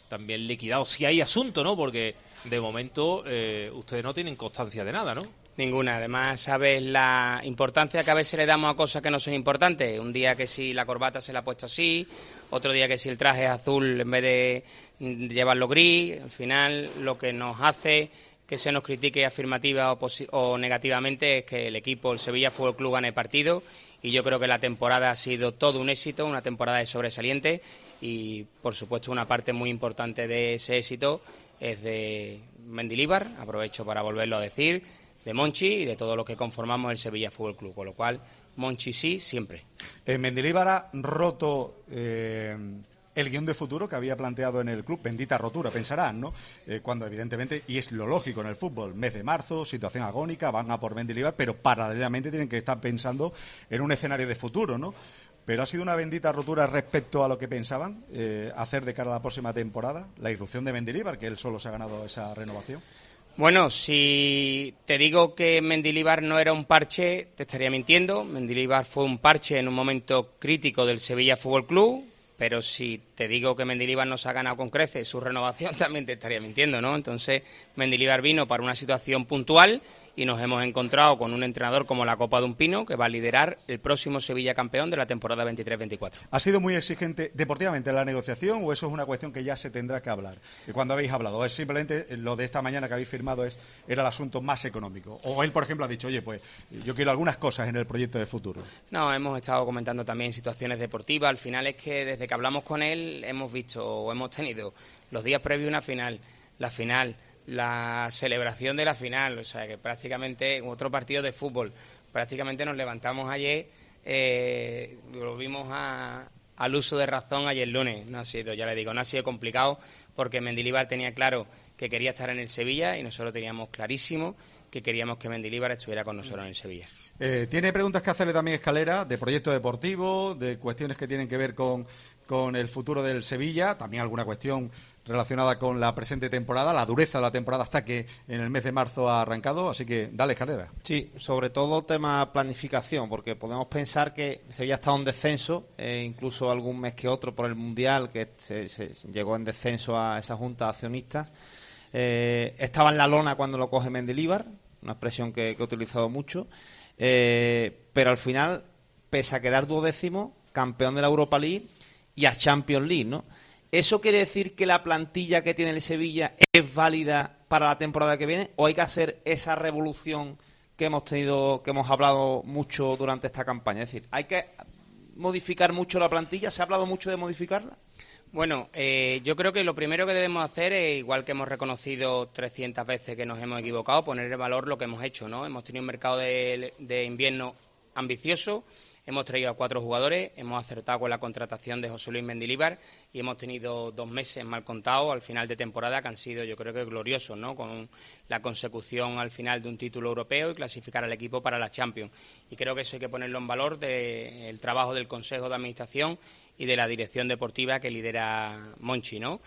también liquidado. Si hay asunto, ¿no? Porque de momento eh, ustedes no tienen constancia de nada, ¿no? Ninguna. Además, sabes la importancia que a veces le damos a cosas que no son importantes. Un día que si la corbata se la ha puesto así, otro día que si el traje es azul en vez de llevarlo gris. Al final, lo que nos hace que se nos critique afirmativa o, o negativamente es que el equipo, el Sevilla Fútbol Club, gane partido. Y yo creo que la temporada ha sido todo un éxito, una temporada de sobresaliente. Y, por supuesto, una parte muy importante de ese éxito es de Mendilibar. Aprovecho para volverlo a decir, de Monchi y de todo lo que conformamos el Sevilla Fútbol Club, con lo cual Monchi sí, siempre. Eh, Mendilibar ha roto eh, el guión de futuro que había planteado en el club, bendita rotura, pensarán, ¿no? Eh, cuando evidentemente, y es lo lógico en el fútbol, mes de marzo, situación agónica, van a por Mendilibar, pero paralelamente tienen que estar pensando en un escenario de futuro, ¿no? Pero ha sido una bendita rotura respecto a lo que pensaban eh, hacer de cara a la próxima temporada, la irrupción de Mendilibar, que él solo se ha ganado esa renovación. Bueno, si te digo que Mendilibar no era un parche, te estaría mintiendo. Mendilibar fue un parche en un momento crítico del Sevilla Fútbol Club, pero si te digo que Mendilibar no se ha ganado con creces su renovación, también te estaría mintiendo, ¿no? Entonces, Mendilibar vino para una situación puntual y nos hemos encontrado con un entrenador como la Copa de un Pino, que va a liderar el próximo Sevilla campeón de la temporada veintitrés veinticuatro. ¿Ha sido muy exigente deportivamente la negociación o eso es una cuestión que ya se tendrá que hablar? Y cuando habéis hablado, ¿es simplemente lo de esta mañana que habéis firmado es era el asunto más económico? ¿O él, por ejemplo, ha dicho, oye, pues yo quiero algunas cosas en el proyecto de futuro? No, hemos estado comentando también situaciones deportivas. Al final es que desde que hablamos con él hemos visto o hemos tenido los días previos a una final, la final, la celebración de la final, o sea que prácticamente otro partido de fútbol, prácticamente nos levantamos ayer, eh, volvimos a, al uso de razón ayer lunes. No ha sido, ya le digo, no ha sido complicado porque Mendilibar tenía claro que quería estar en el Sevilla y nosotros teníamos clarísimo que queríamos que Mendilibar estuviera con nosotros en el Sevilla. Eh, tiene preguntas que hacerle también Escalera, de proyecto deportivo, de cuestiones que tienen que ver con, con el futuro del Sevilla, también alguna cuestión relacionada con la presente temporada, la dureza de la temporada hasta que en el mes de marzo ha arrancado, así que dale, Escalera. Sí, sobre todo tema planificación, porque podemos pensar que Sevilla ha estado en descenso, eh, incluso algún mes que otro por el Mundial, que se, se llegó en descenso a esa junta de accionistas. Eh, estaba en la lona cuando lo coge Mendilibar, una expresión que, que he utilizado mucho, eh, pero al final, pese a quedar duodécimo, campeón de la Europa League y a Champions League, ¿no? ¿Eso quiere decir que la plantilla que tiene el Sevilla es válida para la temporada que viene o hay que hacer esa revolución que hemos tenido, que hemos hablado mucho durante esta campaña? Es decir, ¿hay que modificar mucho la plantilla? ¿Se ha hablado mucho de modificarla? Bueno, eh, yo creo que lo primero que debemos hacer es, igual que hemos reconocido trescientas veces que nos hemos equivocado, poner en valor lo que hemos hecho, ¿no? Hemos tenido un mercado de, de invierno ambicioso. Hemos traído a cuatro jugadores, hemos acertado con la contratación de José Luis Mendilibar y hemos tenido dos meses mal contados al final de temporada que han sido, yo creo que gloriosos, ¿no? Con la consecución al final de un título europeo y clasificar al equipo para la Champions. Y creo que eso hay que ponerlo en valor del trabajo del Consejo de Administración y de la dirección deportiva que lidera Monchi, ¿no?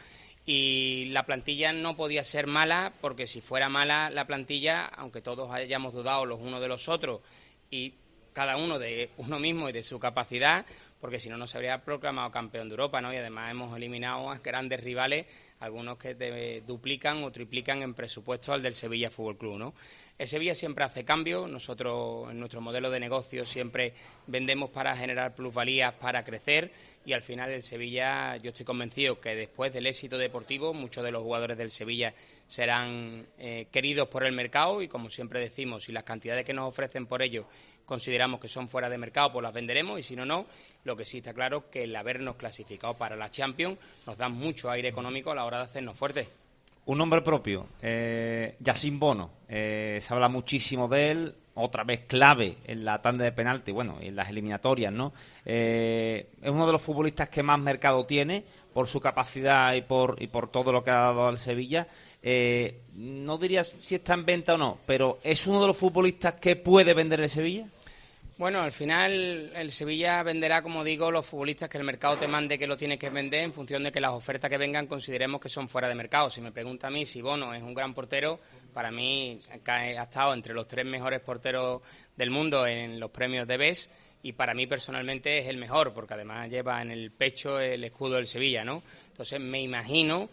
Y la plantilla no podía ser mala porque si fuera mala la plantilla, aunque todos hayamos dudado los unos de los otros y cada uno de uno mismo y de su capacidad, porque si no, no se habría proclamado campeón de Europa, ¿no? Y además hemos eliminado a grandes rivales, algunos que te duplican o triplican en presupuesto al del Sevilla Fútbol Club, ¿no? El Sevilla siempre hace cambios, nosotros en nuestro modelo de negocio siempre vendemos para generar plusvalías, para crecer, y al final el Sevilla, yo estoy convencido que después del éxito deportivo, muchos de los jugadores del Sevilla serán eh, queridos por el mercado y, como siempre decimos, si las cantidades que nos ofrecen por ello consideramos que son fuera de mercado, pues las venderemos y si no, no. Lo que sí está claro es que el habernos clasificado para la Champions nos da mucho aire económico a la hora de hacernos fuertes. Un nombre propio, eh, Yacine Bono, eh, se habla muchísimo de él, otra vez clave en la tanda de penalti, bueno, en las eliminatorias, ¿no? Eh, es uno de los futbolistas que más mercado tiene por su capacidad y por y por todo lo que ha dado al Sevilla. Eh, no diría si está en venta o no, pero ¿es uno de los futbolistas que puede vender el Sevilla? Bueno, al final el Sevilla venderá, como digo, los futbolistas que el mercado te mande que lo tienes que vender en función de que las ofertas que vengan consideremos que son fuera de mercado. Si me pregunta a mí si Bono es un gran portero, para mí ha estado entre los tres mejores porteros del mundo en los premios de Best y para mí personalmente es el mejor porque además lleva en el pecho el escudo del Sevilla, ¿no? Entonces me imagino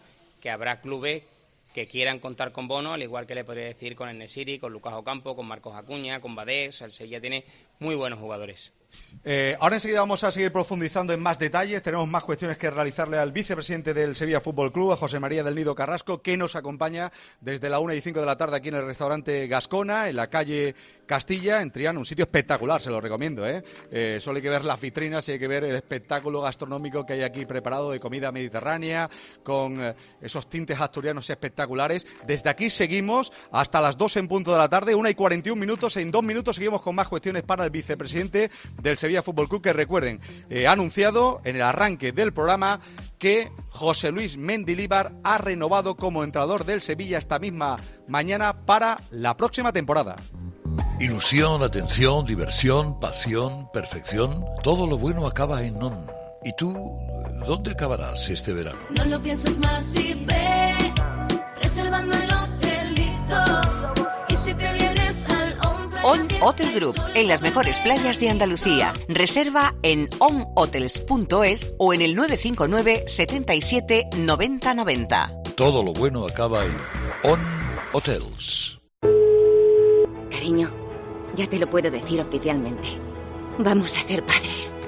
que habrá clubes que quieran contar con Bono, al igual que le podría decir con Enesiri, con Lucas Ocampo, con Marcos Acuña, con Badé. O sea, el Sevilla tiene muy buenos jugadores. Eh, ahora enseguida vamos a seguir profundizando en más detalles. Tenemos más cuestiones que realizarle al vicepresidente del Sevilla Fútbol Club, a José María del Nido Carrasco, que nos acompaña desde la una y cinco de la tarde aquí en el restaurante Gascona, en la calle Castilla, en Triana. Un sitio espectacular, se lo recomiendo, ¿eh? Eh, solo hay que ver las vitrinas y hay que ver el espectáculo gastronómico que hay aquí preparado de comida mediterránea, con eh, esos tintes asturianos espectaculares. Desde aquí seguimos hasta las dos en punto de la tarde, una y cuarenta y un minutos. En dos minutos seguimos con más cuestiones para el vicepresidente del Sevilla Fútbol Club, que recuerden, eh, ha anunciado en el arranque del programa que José Luis Mendilibar ha renovado como entrenador del Sevilla esta misma mañana para la próxima temporada. Ilusión, atención, diversión, pasión, perfección, todo lo bueno acaba en ON. ¿Y tú, dónde acabarás este verano? No lo pienses más y ve, reservando el hotelito, y si te vienes al On Hotel Group, en las mejores playas de Andalucía. Reserva en on hotels punto es o en el nueve cinco nueve, setenta y siete, noventa noventa. Todo lo bueno acaba en ON Hotels. Cariño, ya te lo puedo decir oficialmente. Vamos a ser padres.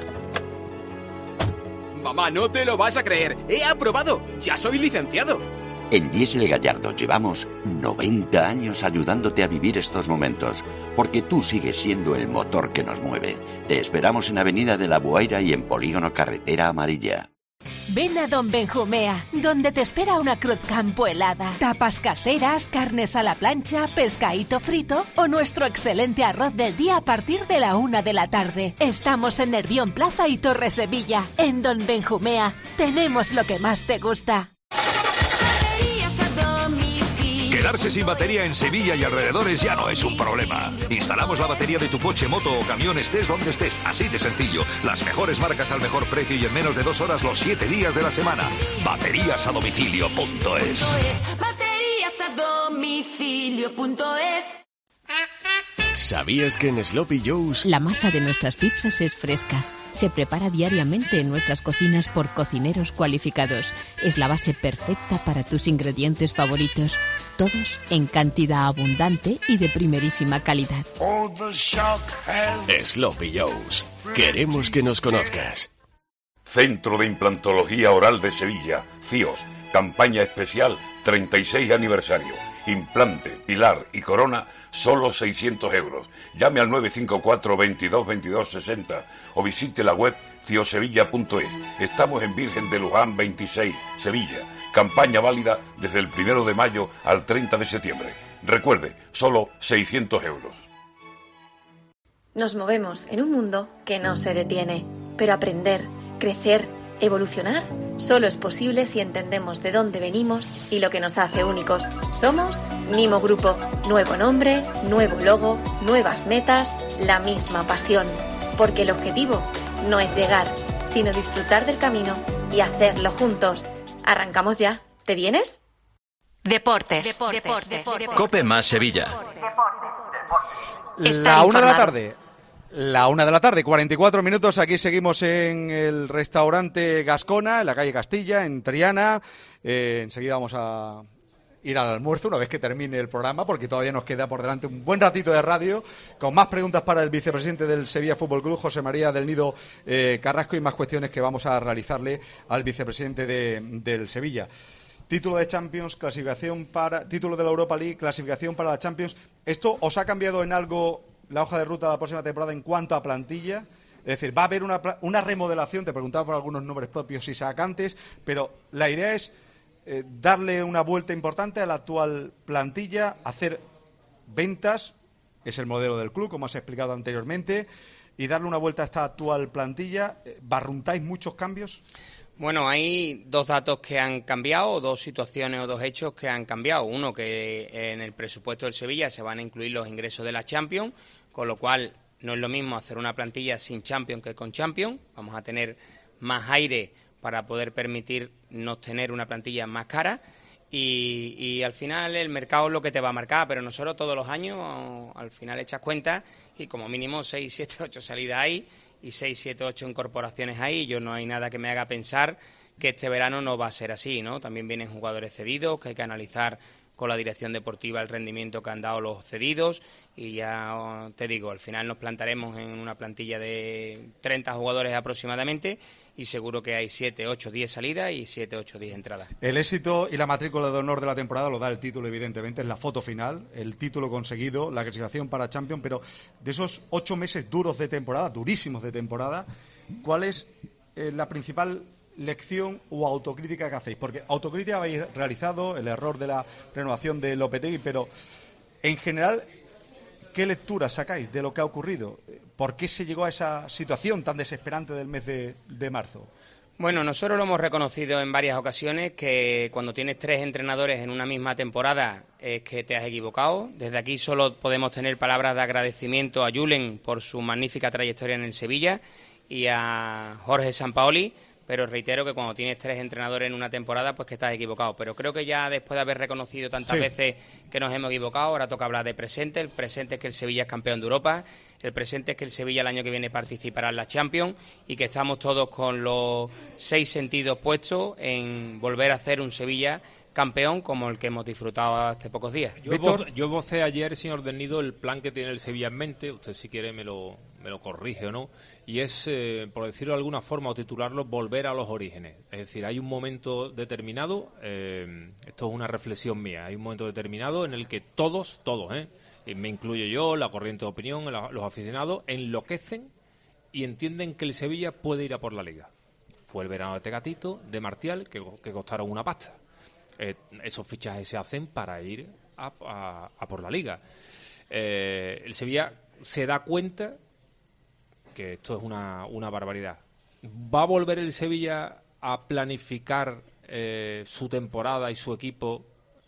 Mamá, no te lo vas a creer. ¡He aprobado! ¡Ya soy licenciado! En Diesel Gallardo llevamos noventa años ayudándote a vivir estos momentos, porque tú sigues siendo el motor que nos mueve. Te esperamos en Avenida de la Buaira y en Polígono Carretera Amarilla. Ven a Don Benjumea, donde te espera una cruz campo helada, tapas caseras, carnes a la plancha, pescadito frito o nuestro excelente arroz del día a partir de la una de la tarde. Estamos en Nervión Plaza y Torre Sevilla. En Don Benjumea tenemos lo que más te gusta. Quedarse sin batería en Sevilla y alrededores ya no es un problema. Instalamos la batería de tu coche, moto o camión, estés donde estés, así de sencillo. Las mejores marcas al mejor precio y en menos de dos horas los siete días de la semana. Baterías a domicilio punto es. Baterías a domicilio punto es. ¿Sabías que en Sloppy Joe's la masa de nuestras pizzas es fresca? Se prepara diariamente en nuestras cocinas por cocineros cualificados. Es la base perfecta para tus ingredientes favoritos. Todos en cantidad abundante y de primerísima calidad. Sloppy Joe's. Queremos que nos conozcas. Centro de Implantología Oral de Sevilla, C I O S. Campaña especial treinta y seis aniversario. Implante, pilar y corona, solo seiscientos euros. Llame al nueve cinco cuatro, veintidós, veintidós, sesenta o visite la web ciosevilla punto es. Estamos en Virgen de Luján veintiséis, Sevilla. Campaña válida desde el primero de mayo al treinta de septiembre. Recuerde, solo seiscientos euros. Nos movemos en un mundo que no se detiene, pero aprender, crecer, evolucionar, solo es posible si entendemos de dónde venimos y lo que nos hace únicos. Somos Mimo Grupo. Nuevo nombre, nuevo logo, nuevas metas, la misma pasión. Porque el objetivo no es llegar, sino disfrutar del camino y hacerlo juntos. Arrancamos ya. ¿Te vienes? Deportes. Deportes. Deportes. Deportes. Cope más Sevilla. La una de la tarde. La una de la tarde, cuarenta y cuatro minutos. Aquí seguimos en el restaurante Gascona, en la calle Castilla, en Triana. Eh, enseguida vamos a ir al almuerzo una vez que termine el programa, porque todavía nos queda por delante un buen ratito de radio con más preguntas para el vicepresidente del Sevilla Fútbol Club, José María del Nido eh, Carrasco, y más cuestiones que vamos a realizarle al vicepresidente de, del Sevilla. Título de Champions, clasificación para título de la Europa League, clasificación para la Champions. ¿Esto os ha cambiado en algo la hoja de ruta de la próxima temporada en cuanto a plantilla? Es decir, va a haber una, una remodelación, te preguntaba por algunos nombres propios y sacantes, pero la idea es eh, darle una vuelta importante a la actual plantilla, hacer ventas, es el modelo del club, como has explicado anteriormente, y darle una vuelta a esta actual plantilla. ¿Barruntáis muchos cambios? Bueno, hay dos datos que han cambiado, dos situaciones o dos hechos que han cambiado. Uno, que en el presupuesto del Sevilla se van a incluir los ingresos de la Champions, con lo cual no es lo mismo hacer una plantilla sin Champions que con Champions. Vamos a tener más aire para poder permitirnos tener una plantilla más cara. Y, y al final el mercado es lo que te va a marcar, pero nosotros todos los años al final echas cuentas y como mínimo seis, siete, ocho salidas hay y seis, siete, ocho incorporaciones hay. Yo no hay nada que me haga pensar que este verano no va a ser así, ¿no? También vienen jugadores cedidos, que hay que analizar con la dirección deportiva el rendimiento que han dado los cedidos, y ya te digo, al final nos plantaremos en una plantilla de treinta jugadores aproximadamente, y seguro que hay siete, ocho, diez salidas y siete, ocho, diez entradas. El éxito y la matrícula de honor de la temporada lo da el título, evidentemente, es la foto final, el título conseguido, la clasificación para Champions, pero de esos ocho meses duros de temporada, durísimos de temporada, ¿cuál es eh, la principal lección o autocrítica que hacéis? Porque autocrítica habéis realizado, el error de la renovación de Lopetegui, pero en general, ¿qué lectura sacáis de lo que ha ocurrido? ¿Por qué se llegó a esa situación tan desesperante del mes de, de marzo? Bueno, nosotros lo hemos reconocido en varias ocasiones, que cuando tienes tres entrenadores en una misma temporada es que te has equivocado. Desde aquí solo podemos tener palabras de agradecimiento a Julen por su magnífica trayectoria en el Sevilla y a Jorge Sampaoli, pero reitero que cuando tienes tres entrenadores en una temporada, pues que estás equivocado. Pero creo que ya después de haber reconocido tantas sí. veces que nos hemos equivocado, ahora toca hablar de presente. El presente es que el Sevilla es campeón de Europa, el presente es que el Sevilla el año que viene participará en la Champions, y que estamos todos con los seis sentidos puestos en volver a hacer un Sevilla campeón como el que hemos disfrutado hace pocos días. Yo, voz, yo vocé ayer, señor Del Nido, el plan que tiene el Sevilla en mente. Usted, si quiere, me lo, me lo corrige o no. Y es, eh, por decirlo de alguna forma o titularlo, volver a los orígenes. Es decir, hay un momento determinado, eh, esto es una reflexión mía, hay un momento determinado en el que todos, todos, eh, y me incluyo yo, la corriente de opinión, la, los aficionados, enloquecen y entienden que el Sevilla puede ir a por la Liga. Fue el verano de Tegatito, de Martial, que, que costaron una pasta. Eh, esos fichajes se hacen para ir a, a, a por la Liga. Eh, el Sevilla se da cuenta que esto es una, una barbaridad. ¿Va a volver el Sevilla a planificar eh, su temporada y su equipo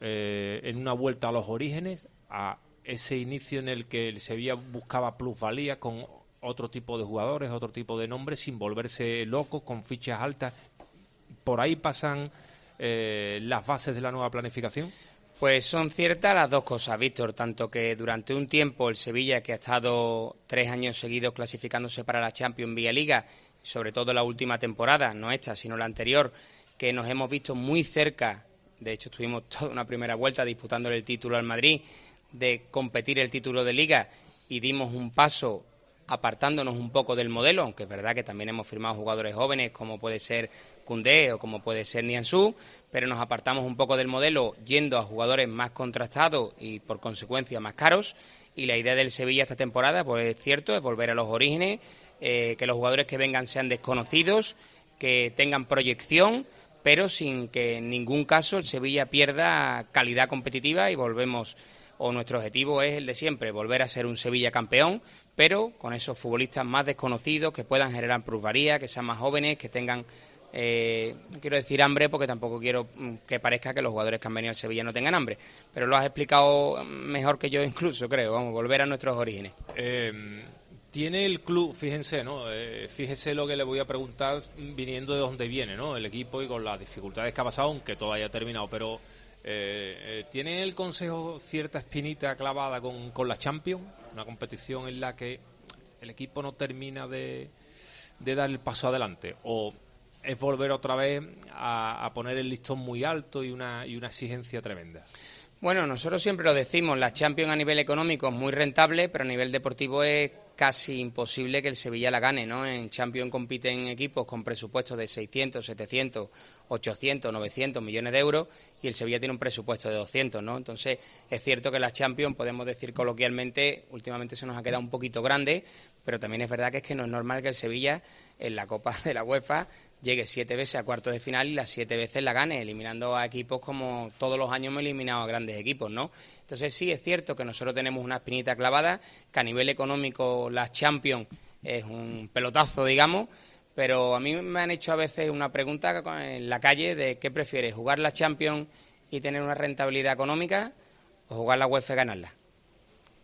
eh, en una vuelta a los orígenes, a ese inicio en el que el Sevilla buscaba plusvalía con otro tipo de jugadores, otro tipo de nombres, sin volverse loco, con fichas altas? ¿Por ahí pasan Eh, las bases de la nueva planificación? Pues son ciertas las dos cosas, Víctor, tanto que durante un tiempo el Sevilla, que ha estado tres años seguidos clasificándose para la Champions vía Liga, sobre todo la última temporada, no esta, sino la anterior, que nos hemos visto muy cerca, de hecho estuvimos toda una primera vuelta disputándole el título al Madrid, de competir el título de Liga, y dimos un paso apartándonos un poco del modelo, aunque es verdad que también hemos firmado jugadores jóvenes como puede ser Koundé o como puede ser Nianzú, pero nos apartamos un poco del modelo yendo a jugadores más contrastados y por consecuencia más caros, y la idea del Sevilla esta temporada, pues es cierto, es volver a los orígenes, eh, que los jugadores que vengan sean desconocidos, que tengan proyección, pero sin que en ningún caso el Sevilla pierda calidad competitiva, y volvemos, o nuestro objetivo es el de siempre, volver a ser un Sevilla campeón, pero con esos futbolistas más desconocidos, que puedan generar plusvalía, que sean más jóvenes, que tengan, eh, no quiero decir hambre, porque tampoco quiero que parezca que los jugadores que han venido al Sevilla no tengan hambre, pero lo has explicado mejor que yo incluso, creo, vamos, volver a nuestros orígenes. Eh, tiene el club, fíjense, ¿no? Eh, fíjese lo que le voy a preguntar viniendo de donde viene, ¿no? El equipo y con las dificultades que ha pasado, aunque todo haya terminado, pero Eh, eh, ¿tiene el Consejo cierta espinita clavada con, con la Champions? Una competición en la que el equipo no termina de, de dar el paso adelante, o es volver otra vez a, a poner el listón muy alto y una, y una exigencia tremenda. Bueno, nosotros siempre lo decimos, la Champions a nivel económico es muy rentable, pero a nivel deportivo es casi imposible que el Sevilla la gane, ¿no? En Champions compiten equipos con presupuestos de seiscientos, setecientos, ochocientos, novecientos millones de euros, y el Sevilla tiene un presupuesto de doscientos, ¿no? Entonces, es cierto que la Champions, podemos decir coloquialmente, últimamente se nos ha quedado un poquito grande, pero también es verdad que es que no es normal que el Sevilla, en la Copa de la UEFA, llegue siete veces a cuartos de final y las siete veces la gane, eliminando a equipos como todos los años hemos eliminado a grandes equipos, ¿no? Entonces sí, es cierto que nosotros tenemos una espinita clavada, que a nivel económico la Champions es un pelotazo, digamos, pero a mí me han hecho a veces una pregunta en la calle de ¿qué prefieres? ¿Jugar la Champions y tener una rentabilidad económica o jugar la UEFA y ganarla?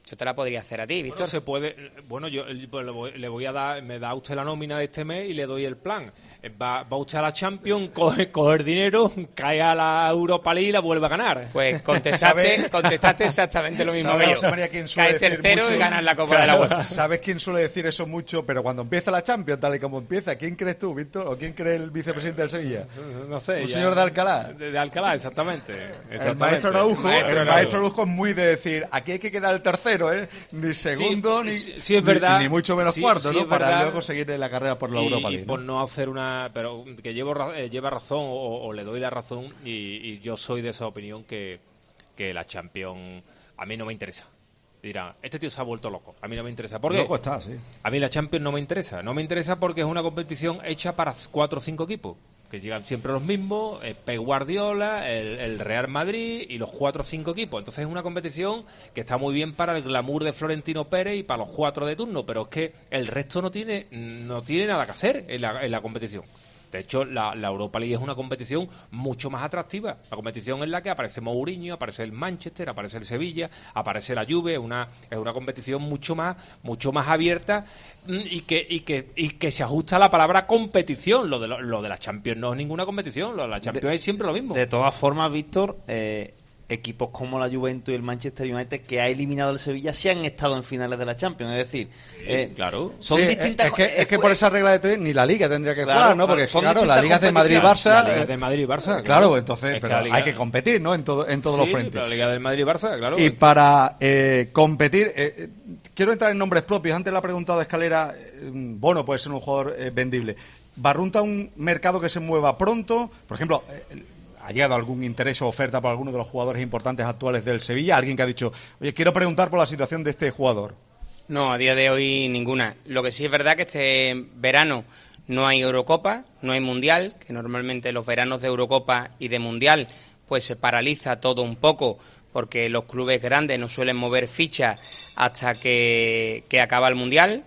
Yo te la podría hacer a ti, Víctor. Bueno, se puede. Bueno, yo le voy a dar, me da usted la nómina de este mes y le doy el plan. Va, va usted a la Champions, coge, coge el dinero, cae a la Europa League y la vuelve a ganar. Pues contestaste, contestaste exactamente lo mismo que yo. José María, ¿quién suele Cae decir tercero mucho? y ganas la Copa de la UEFA. ¿Sabes quién suele decir eso mucho? Pero cuando empieza la Champions, tal y como empieza, ¿quién crees tú, Víctor? ¿O quién cree el vicepresidente del Sevilla? No sé. Un ya, señor de Alcalá. De, de Alcalá, exactamente. exactamente. El maestro Araujo, maestro el maestro Araujo es muy de decir, aquí hay que quedar el tercero, ¿eh? Ni segundo, sí, ni, sí, sí es verdad, ni, ni mucho menos sí, cuarto, sí ¿no? es Para verdad. luego seguir en la carrera por la y, Europa League. Y por ¿no? no hacer una... Pero que llevo, eh, lleva razón o, o le doy la razón y, y yo soy de esa opinión que, que la Champions a mí no me interesa. Dirán, este tío se ha vuelto loco. A mí no me interesa. ¿Por qué? Loco está, sí. A mí la Champions no me interesa. No me interesa porque es una competición hecha para cuatro o cinco equipos. Que llegan siempre los mismos, eh, Pep Guardiola, el, el Real Madrid y los cuatro o cinco equipos. Entonces es una competición que está muy bien para el glamour de Florentino Pérez y para los cuatro de turno, pero es que el resto no tiene no tiene nada que hacer en la, en la competición. De hecho, la, la Europa League es una competición mucho más atractiva. La competición en la que aparece Mourinho, aparece el Manchester, aparece el Sevilla, aparece la Juve. Es una, es una competición mucho más mucho más abierta y que y que y que se ajusta a la palabra competición. Lo de, lo, lo de la Champions no es ninguna competición. Lo de la Champions De, es siempre lo mismo. De todas formas, Víctor... Eh... equipos como la Juventus y el Manchester United que ha eliminado el Sevilla sí han estado en finales de la Champions, es decir, sí, eh, claro. Son sí, distintas es que, es que por esa regla de tres ni la Liga tendría que claro, jugar, ¿no? Porque son claro, la Liga de Madrid y Barça, la Liga de Madrid y Barça, claro, claro entonces, es que pero Liga... hay que competir, ¿no? En todo en todos sí, los frentes. La Liga de Madrid y Barça, claro. Y para eh, competir, eh, quiero entrar en nombres propios. Antes la pregunta de Escalera, eh, Bono puede ser un jugador eh, vendible. ¿Barrunta un mercado que se mueva pronto? Por ejemplo, eh, ¿ha llegado algún interés o oferta por alguno de los jugadores importantes actuales del Sevilla? ¿Alguien que ha dicho, oye, quiero preguntar por la situación de este jugador? No, a día de hoy ninguna. Lo que sí es verdad que este verano no hay Eurocopa, no hay Mundial, que normalmente los veranos de Eurocopa y de Mundial pues se paraliza todo un poco porque los clubes grandes no suelen mover fichas hasta que, que acaba el Mundial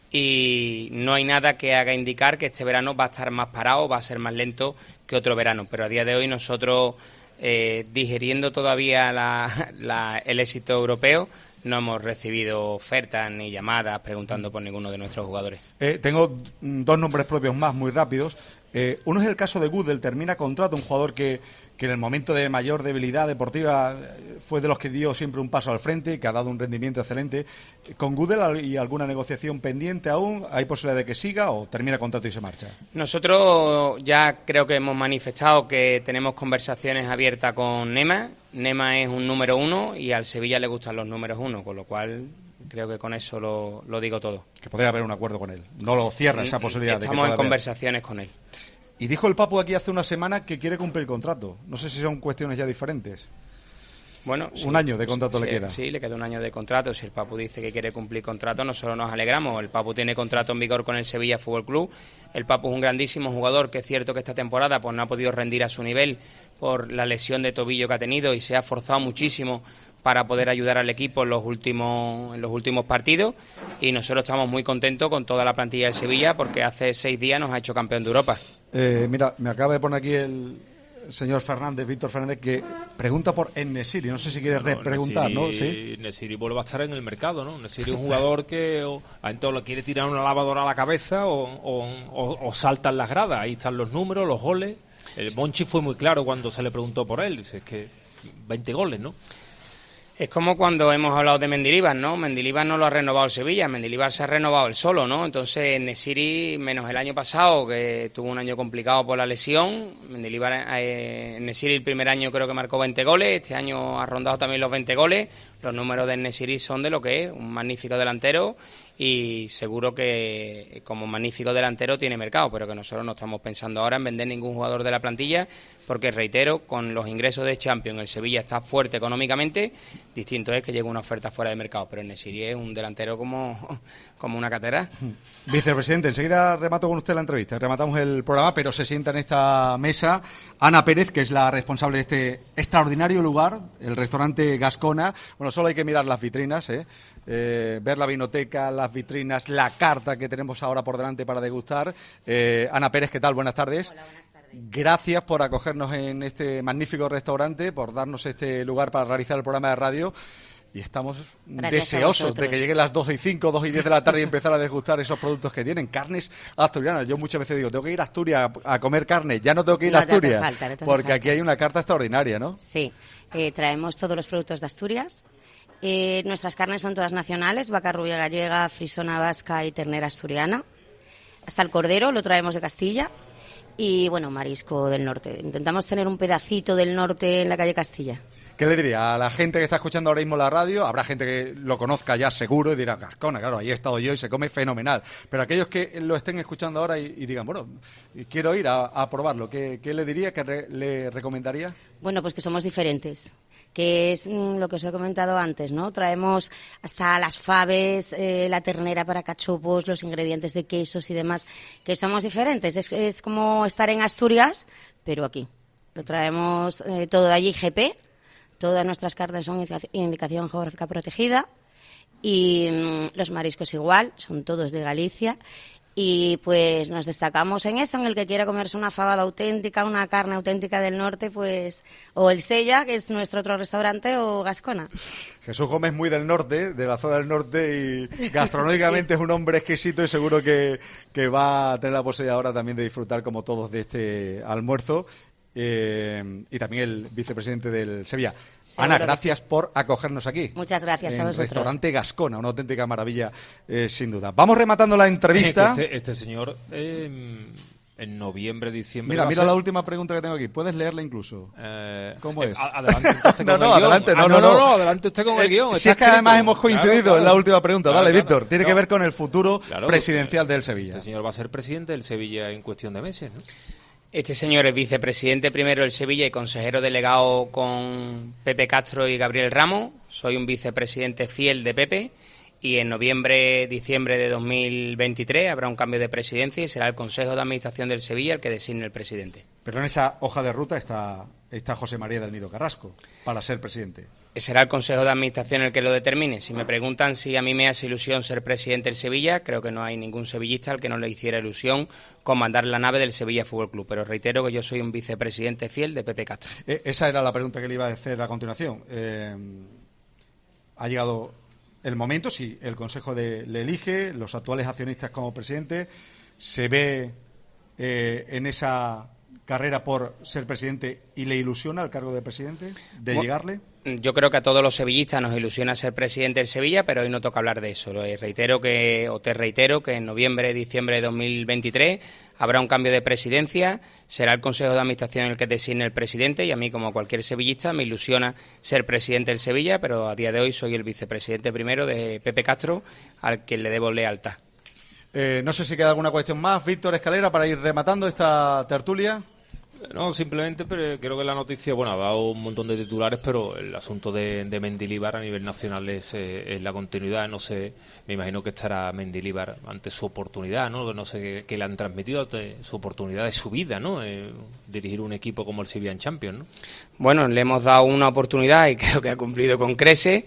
y no hay nada que haga indicar que este verano va a estar más parado, va a ser más lento que otro verano, pero a día de hoy nosotros, eh, digeriendo todavía la, la, el éxito europeo, no hemos recibido ofertas ni llamadas preguntando por ninguno de nuestros jugadores. Eh, tengo dos nombres propios más muy rápidos. Eh, uno es el caso de Gudel, termina contrato, un jugador que, que en el momento de mayor debilidad deportiva fue de los que dio siempre un paso al frente, que ha dado un rendimiento excelente. ¿Con Gudel y alguna negociación pendiente aún? ¿Hay posibilidad de que siga o termina contrato y se marcha? Nosotros ya creo que hemos manifestado que tenemos conversaciones abiertas con Nema. Nema es un número uno y al Sevilla le gustan los números uno, con lo cual creo que con eso lo, lo digo todo. Que podría haber un acuerdo con él. No lo cierra esa posibilidad. Estamos de que en haber. conversaciones con él. Y dijo el Papu aquí hace una semana que quiere cumplir contrato. No sé si son cuestiones ya diferentes. Bueno, un sí, año de contrato sí, le queda. Sí, le queda un año de contrato. Si el Papu dice que quiere cumplir contrato, nosotros nos alegramos. El Papu tiene contrato en vigor con el Sevilla Fútbol Club. El Papu es un grandísimo jugador, que es cierto que esta temporada pues no ha podido rendir a su nivel por la lesión de tobillo que ha tenido y se ha esforzado muchísimo para poder ayudar al equipo en los últimos en los últimos partidos, y nosotros estamos muy contentos con toda la plantilla del Sevilla porque hace seis días nos ha hecho campeón de Europa. Eh, mira, me acaba de poner aquí el señor Fernández, Víctor Fernández, que pregunta por En-Nesyri. No sé si quieres no, preguntar, ¿no? Sí. En-Nesyri vuelve a estar en el mercado, ¿no? En-Nesyri es un jugador que o, a entonces le quiere tirar una lavadora a la cabeza o, o, o, o saltan las gradas. Ahí están los números, los goles. El Monchi fue muy claro cuando se le preguntó por él. Dice, es que veinte goles, ¿no? Es como cuando hemos hablado de Mendilibar, ¿no? Mendilibar no lo ha renovado el Sevilla, Mendilibar se ha renovado él solo, ¿no? Entonces, En-Nesyri, menos el año pasado, que tuvo un año complicado por la lesión, Mendilibar, eh, En-Nesyri el primer año creo que marcó veinte goles, este año ha rondado también los veinte goles. Los números de En-Nesyri son de lo que es, un magnífico delantero, y seguro que como magnífico delantero tiene mercado, pero que nosotros no estamos pensando ahora en vender ningún jugador de la plantilla, porque reitero, con los ingresos de Champions el Sevilla está fuerte económicamente. Distinto es que llegue una oferta fuera de mercado, pero En-Nesyri es un delantero como, como una catedral. Vicepresidente, enseguida remato con usted la entrevista, rematamos el programa, pero se sienta en esta mesa Ana Pérez, que es la responsable de este extraordinario lugar, el restaurante Gascona. Bueno, solo hay que mirar las vitrinas, ¿eh? Eh, ver la vinoteca, las vitrinas, la carta que tenemos ahora por delante para degustar. Eh, Ana Pérez, ¿qué tal? Buenas tardes. Hola, buenas tardes. Gracias por acogernos en este magnífico restaurante, por darnos este lugar para realizar el programa de radio. y estamos Gracias deseosos de que lleguen las doce y cinco, dos y diez de la tarde y empezar a degustar esos productos que tienen. Carnes asturianas. Yo muchas veces digo, tengo que ir a Asturias a, a comer carne. Ya no tengo que ir No a te hace Asturias, falta, no te hace porque falta. aquí hay una carta extraordinaria, ¿no? Sí, eh, traemos todos los productos de Asturias. Eh, nuestras carnes son todas nacionales, vaca rubia gallega, frisona vasca y ternera asturiana. Hasta el cordero lo traemos de Castilla. Y, bueno, marisco del norte. Intentamos tener un pedacito del norte en la calle Castilla. ¿Qué le diría a la gente que está escuchando ahora mismo la radio? Habrá gente que lo conozca ya seguro y dirá, Gascona, claro, ahí he estado yo y se come fenomenal. Pero aquellos que lo estén escuchando ahora y, y digan, bueno, quiero ir a, a probarlo, ¿qué, qué le diría, qué re, le recomendaría? Bueno, pues que somos diferentes, que es mm, lo que os he comentado antes, ¿no? Traemos hasta las faves, eh, la ternera para cachopos, los ingredientes de quesos y demás, que somos diferentes. Es, es como estar en Asturias, pero aquí. Lo traemos eh, todo de allí, G P. Todas nuestras carnes son indicación geográfica protegida y mmm, los mariscos igual, son todos de Galicia. Y pues nos destacamos en eso, en el que quiera comerse una fabada auténtica, una carne auténtica del norte, pues o el Sella, que es nuestro otro restaurante, o Gascona. Jesús Gómez muy del norte, de la zona del norte, y gastronómicamente sí. Es un hombre exquisito y seguro que, que va a tener la posibilidad ahora también de disfrutar como todos de este almuerzo. Eh, y también el vicepresidente del Sevilla. Seguro Ana, gracias sí. por acogernos aquí. Muchas gracias en a vosotros. Restaurante Gascona, una auténtica maravilla, eh, sin duda. Vamos rematando la entrevista. Este, este señor, eh, en noviembre, diciembre... Mira, mira ser... la última pregunta que tengo aquí. ¿Puedes leerla incluso? Eh, ¿Cómo es? Adelante usted no, con no, el adelante, guión. no, Ah, no, no, no, no, adelante usted con el guión. Si es que además hemos coincidido claro, claro. en la última pregunta. Claro, Dale, claro. Víctor. Tiene no. que ver con el futuro claro, presidencial del Sevilla. Este señor va a ser presidente del Sevilla en cuestión de meses, ¿no? Este señor es vicepresidente primero del Sevilla y consejero delegado con Pepe Castro y Gabriel Ramos. Soy un vicepresidente fiel de Pepe y en noviembre, diciembre de dos mil veintitrés habrá un cambio de presidencia y será el Consejo de Administración del Sevilla el que designe el presidente. Pero en esa hoja de ruta está, está José María del Nido Carrasco para ser presidente. Será el Consejo de Administración el que lo determine. Si me preguntan si a mí me hace ilusión ser presidente del Sevilla, creo que no hay ningún sevillista al que no le hiciera ilusión comandar la nave del Sevilla Fútbol Club. Pero reitero que yo soy un vicepresidente fiel de Pepe Castro. Eh, esa era la pregunta que le iba a hacer a continuación. Eh, ha llegado el momento, si el Consejo de, le elige, los actuales accionistas como presidente, se ve eh, en esa carrera por ser presidente y le ilusiona el cargo de presidente, de bueno, llegarle. Yo creo que a todos los sevillistas nos ilusiona ser presidente del Sevilla, pero hoy no toca hablar de eso. Reitero que, o te reitero que en noviembre, diciembre de dos mil veintitrés habrá un cambio de presidencia, será el Consejo de Administración el que designe el presidente y a mí, como cualquier sevillista, me ilusiona ser presidente del Sevilla, pero a día de hoy soy el vicepresidente primero de Pepe Castro, al que le debo lealtad. Eh, no sé si queda alguna cuestión más, Víctor Escalera, para ir rematando esta tertulia. No, simplemente pero creo que la noticia, bueno, ha dado un montón de titulares, pero el asunto de, de Mendilibar a nivel nacional es, eh, es la continuidad. No sé, me imagino que estará Mendilibar ante su oportunidad, ¿no? No sé qué, qué le han transmitido, su oportunidad de su vida, ¿no? Eh, dirigir un equipo como el Sevilla Champions, ¿no? Bueno, le hemos dado una oportunidad y creo que ha cumplido con creces.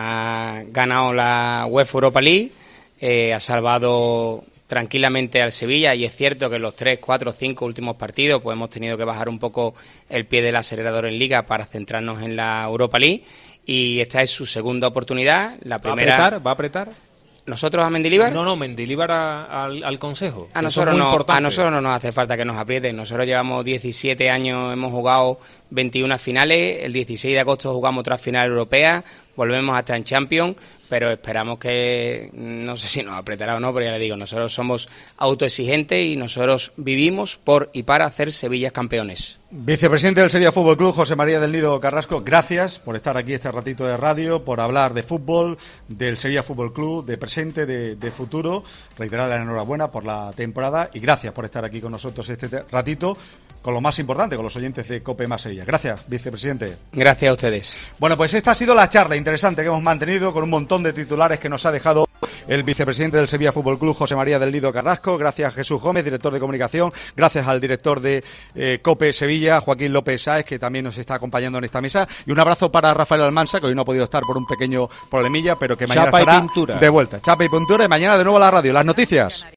Ha ganado la UEFA Europa League, eh, ha salvado tranquilamente al Sevilla y es cierto que en los tres, cuatro, cinco últimos partidos pues hemos tenido que bajar un poco el pie del acelerador en Liga para centrarnos en la Europa League y esta es su segunda oportunidad. La primera... ¿Va a apretar? ¿Va a apretar? ¿Nosotros a Mendilibar? No, no, Mendilibar a, al, al Consejo. A nosotros, no, a nosotros no nos hace falta que nos aprieten. Nosotros llevamos diecisiete años, hemos jugado veintiuna finales, el dieciséis de agosto jugamos otra final europea, volvemos hasta en Champions, pero esperamos que, no sé si nos apretará o no, pero ya le digo, nosotros somos autoexigentes y nosotros vivimos por y para hacer Sevilla campeones. Vicepresidente del Sevilla Fútbol Club, José María del Nido Carrasco, gracias por estar aquí este ratito de radio, por hablar de fútbol, del Sevilla Fútbol Club, de presente, de, de futuro. Reiterar la enhorabuena por la temporada y gracias por estar aquí con nosotros este ratito, con lo más importante, con los oyentes de COPE más Sevilla. Gracias, vicepresidente. Gracias a ustedes. Bueno, pues esta ha sido la charla interesante que hemos mantenido con un montón de titulares que nos ha dejado el vicepresidente del Sevilla Fútbol Club, José María del Nido Carrasco. Gracias a Jesús Gómez, director de comunicación. Gracias al director de eh, COPE Sevilla, Joaquín López Sáez, que también nos está acompañando en esta mesa. Y un abrazo para Rafael Almansa, que hoy no ha podido estar por un pequeño problemilla, pero que mañana Chapa estará y pintura. de vuelta. Chapa y pintura y mañana de nuevo a la radio. Las noticias.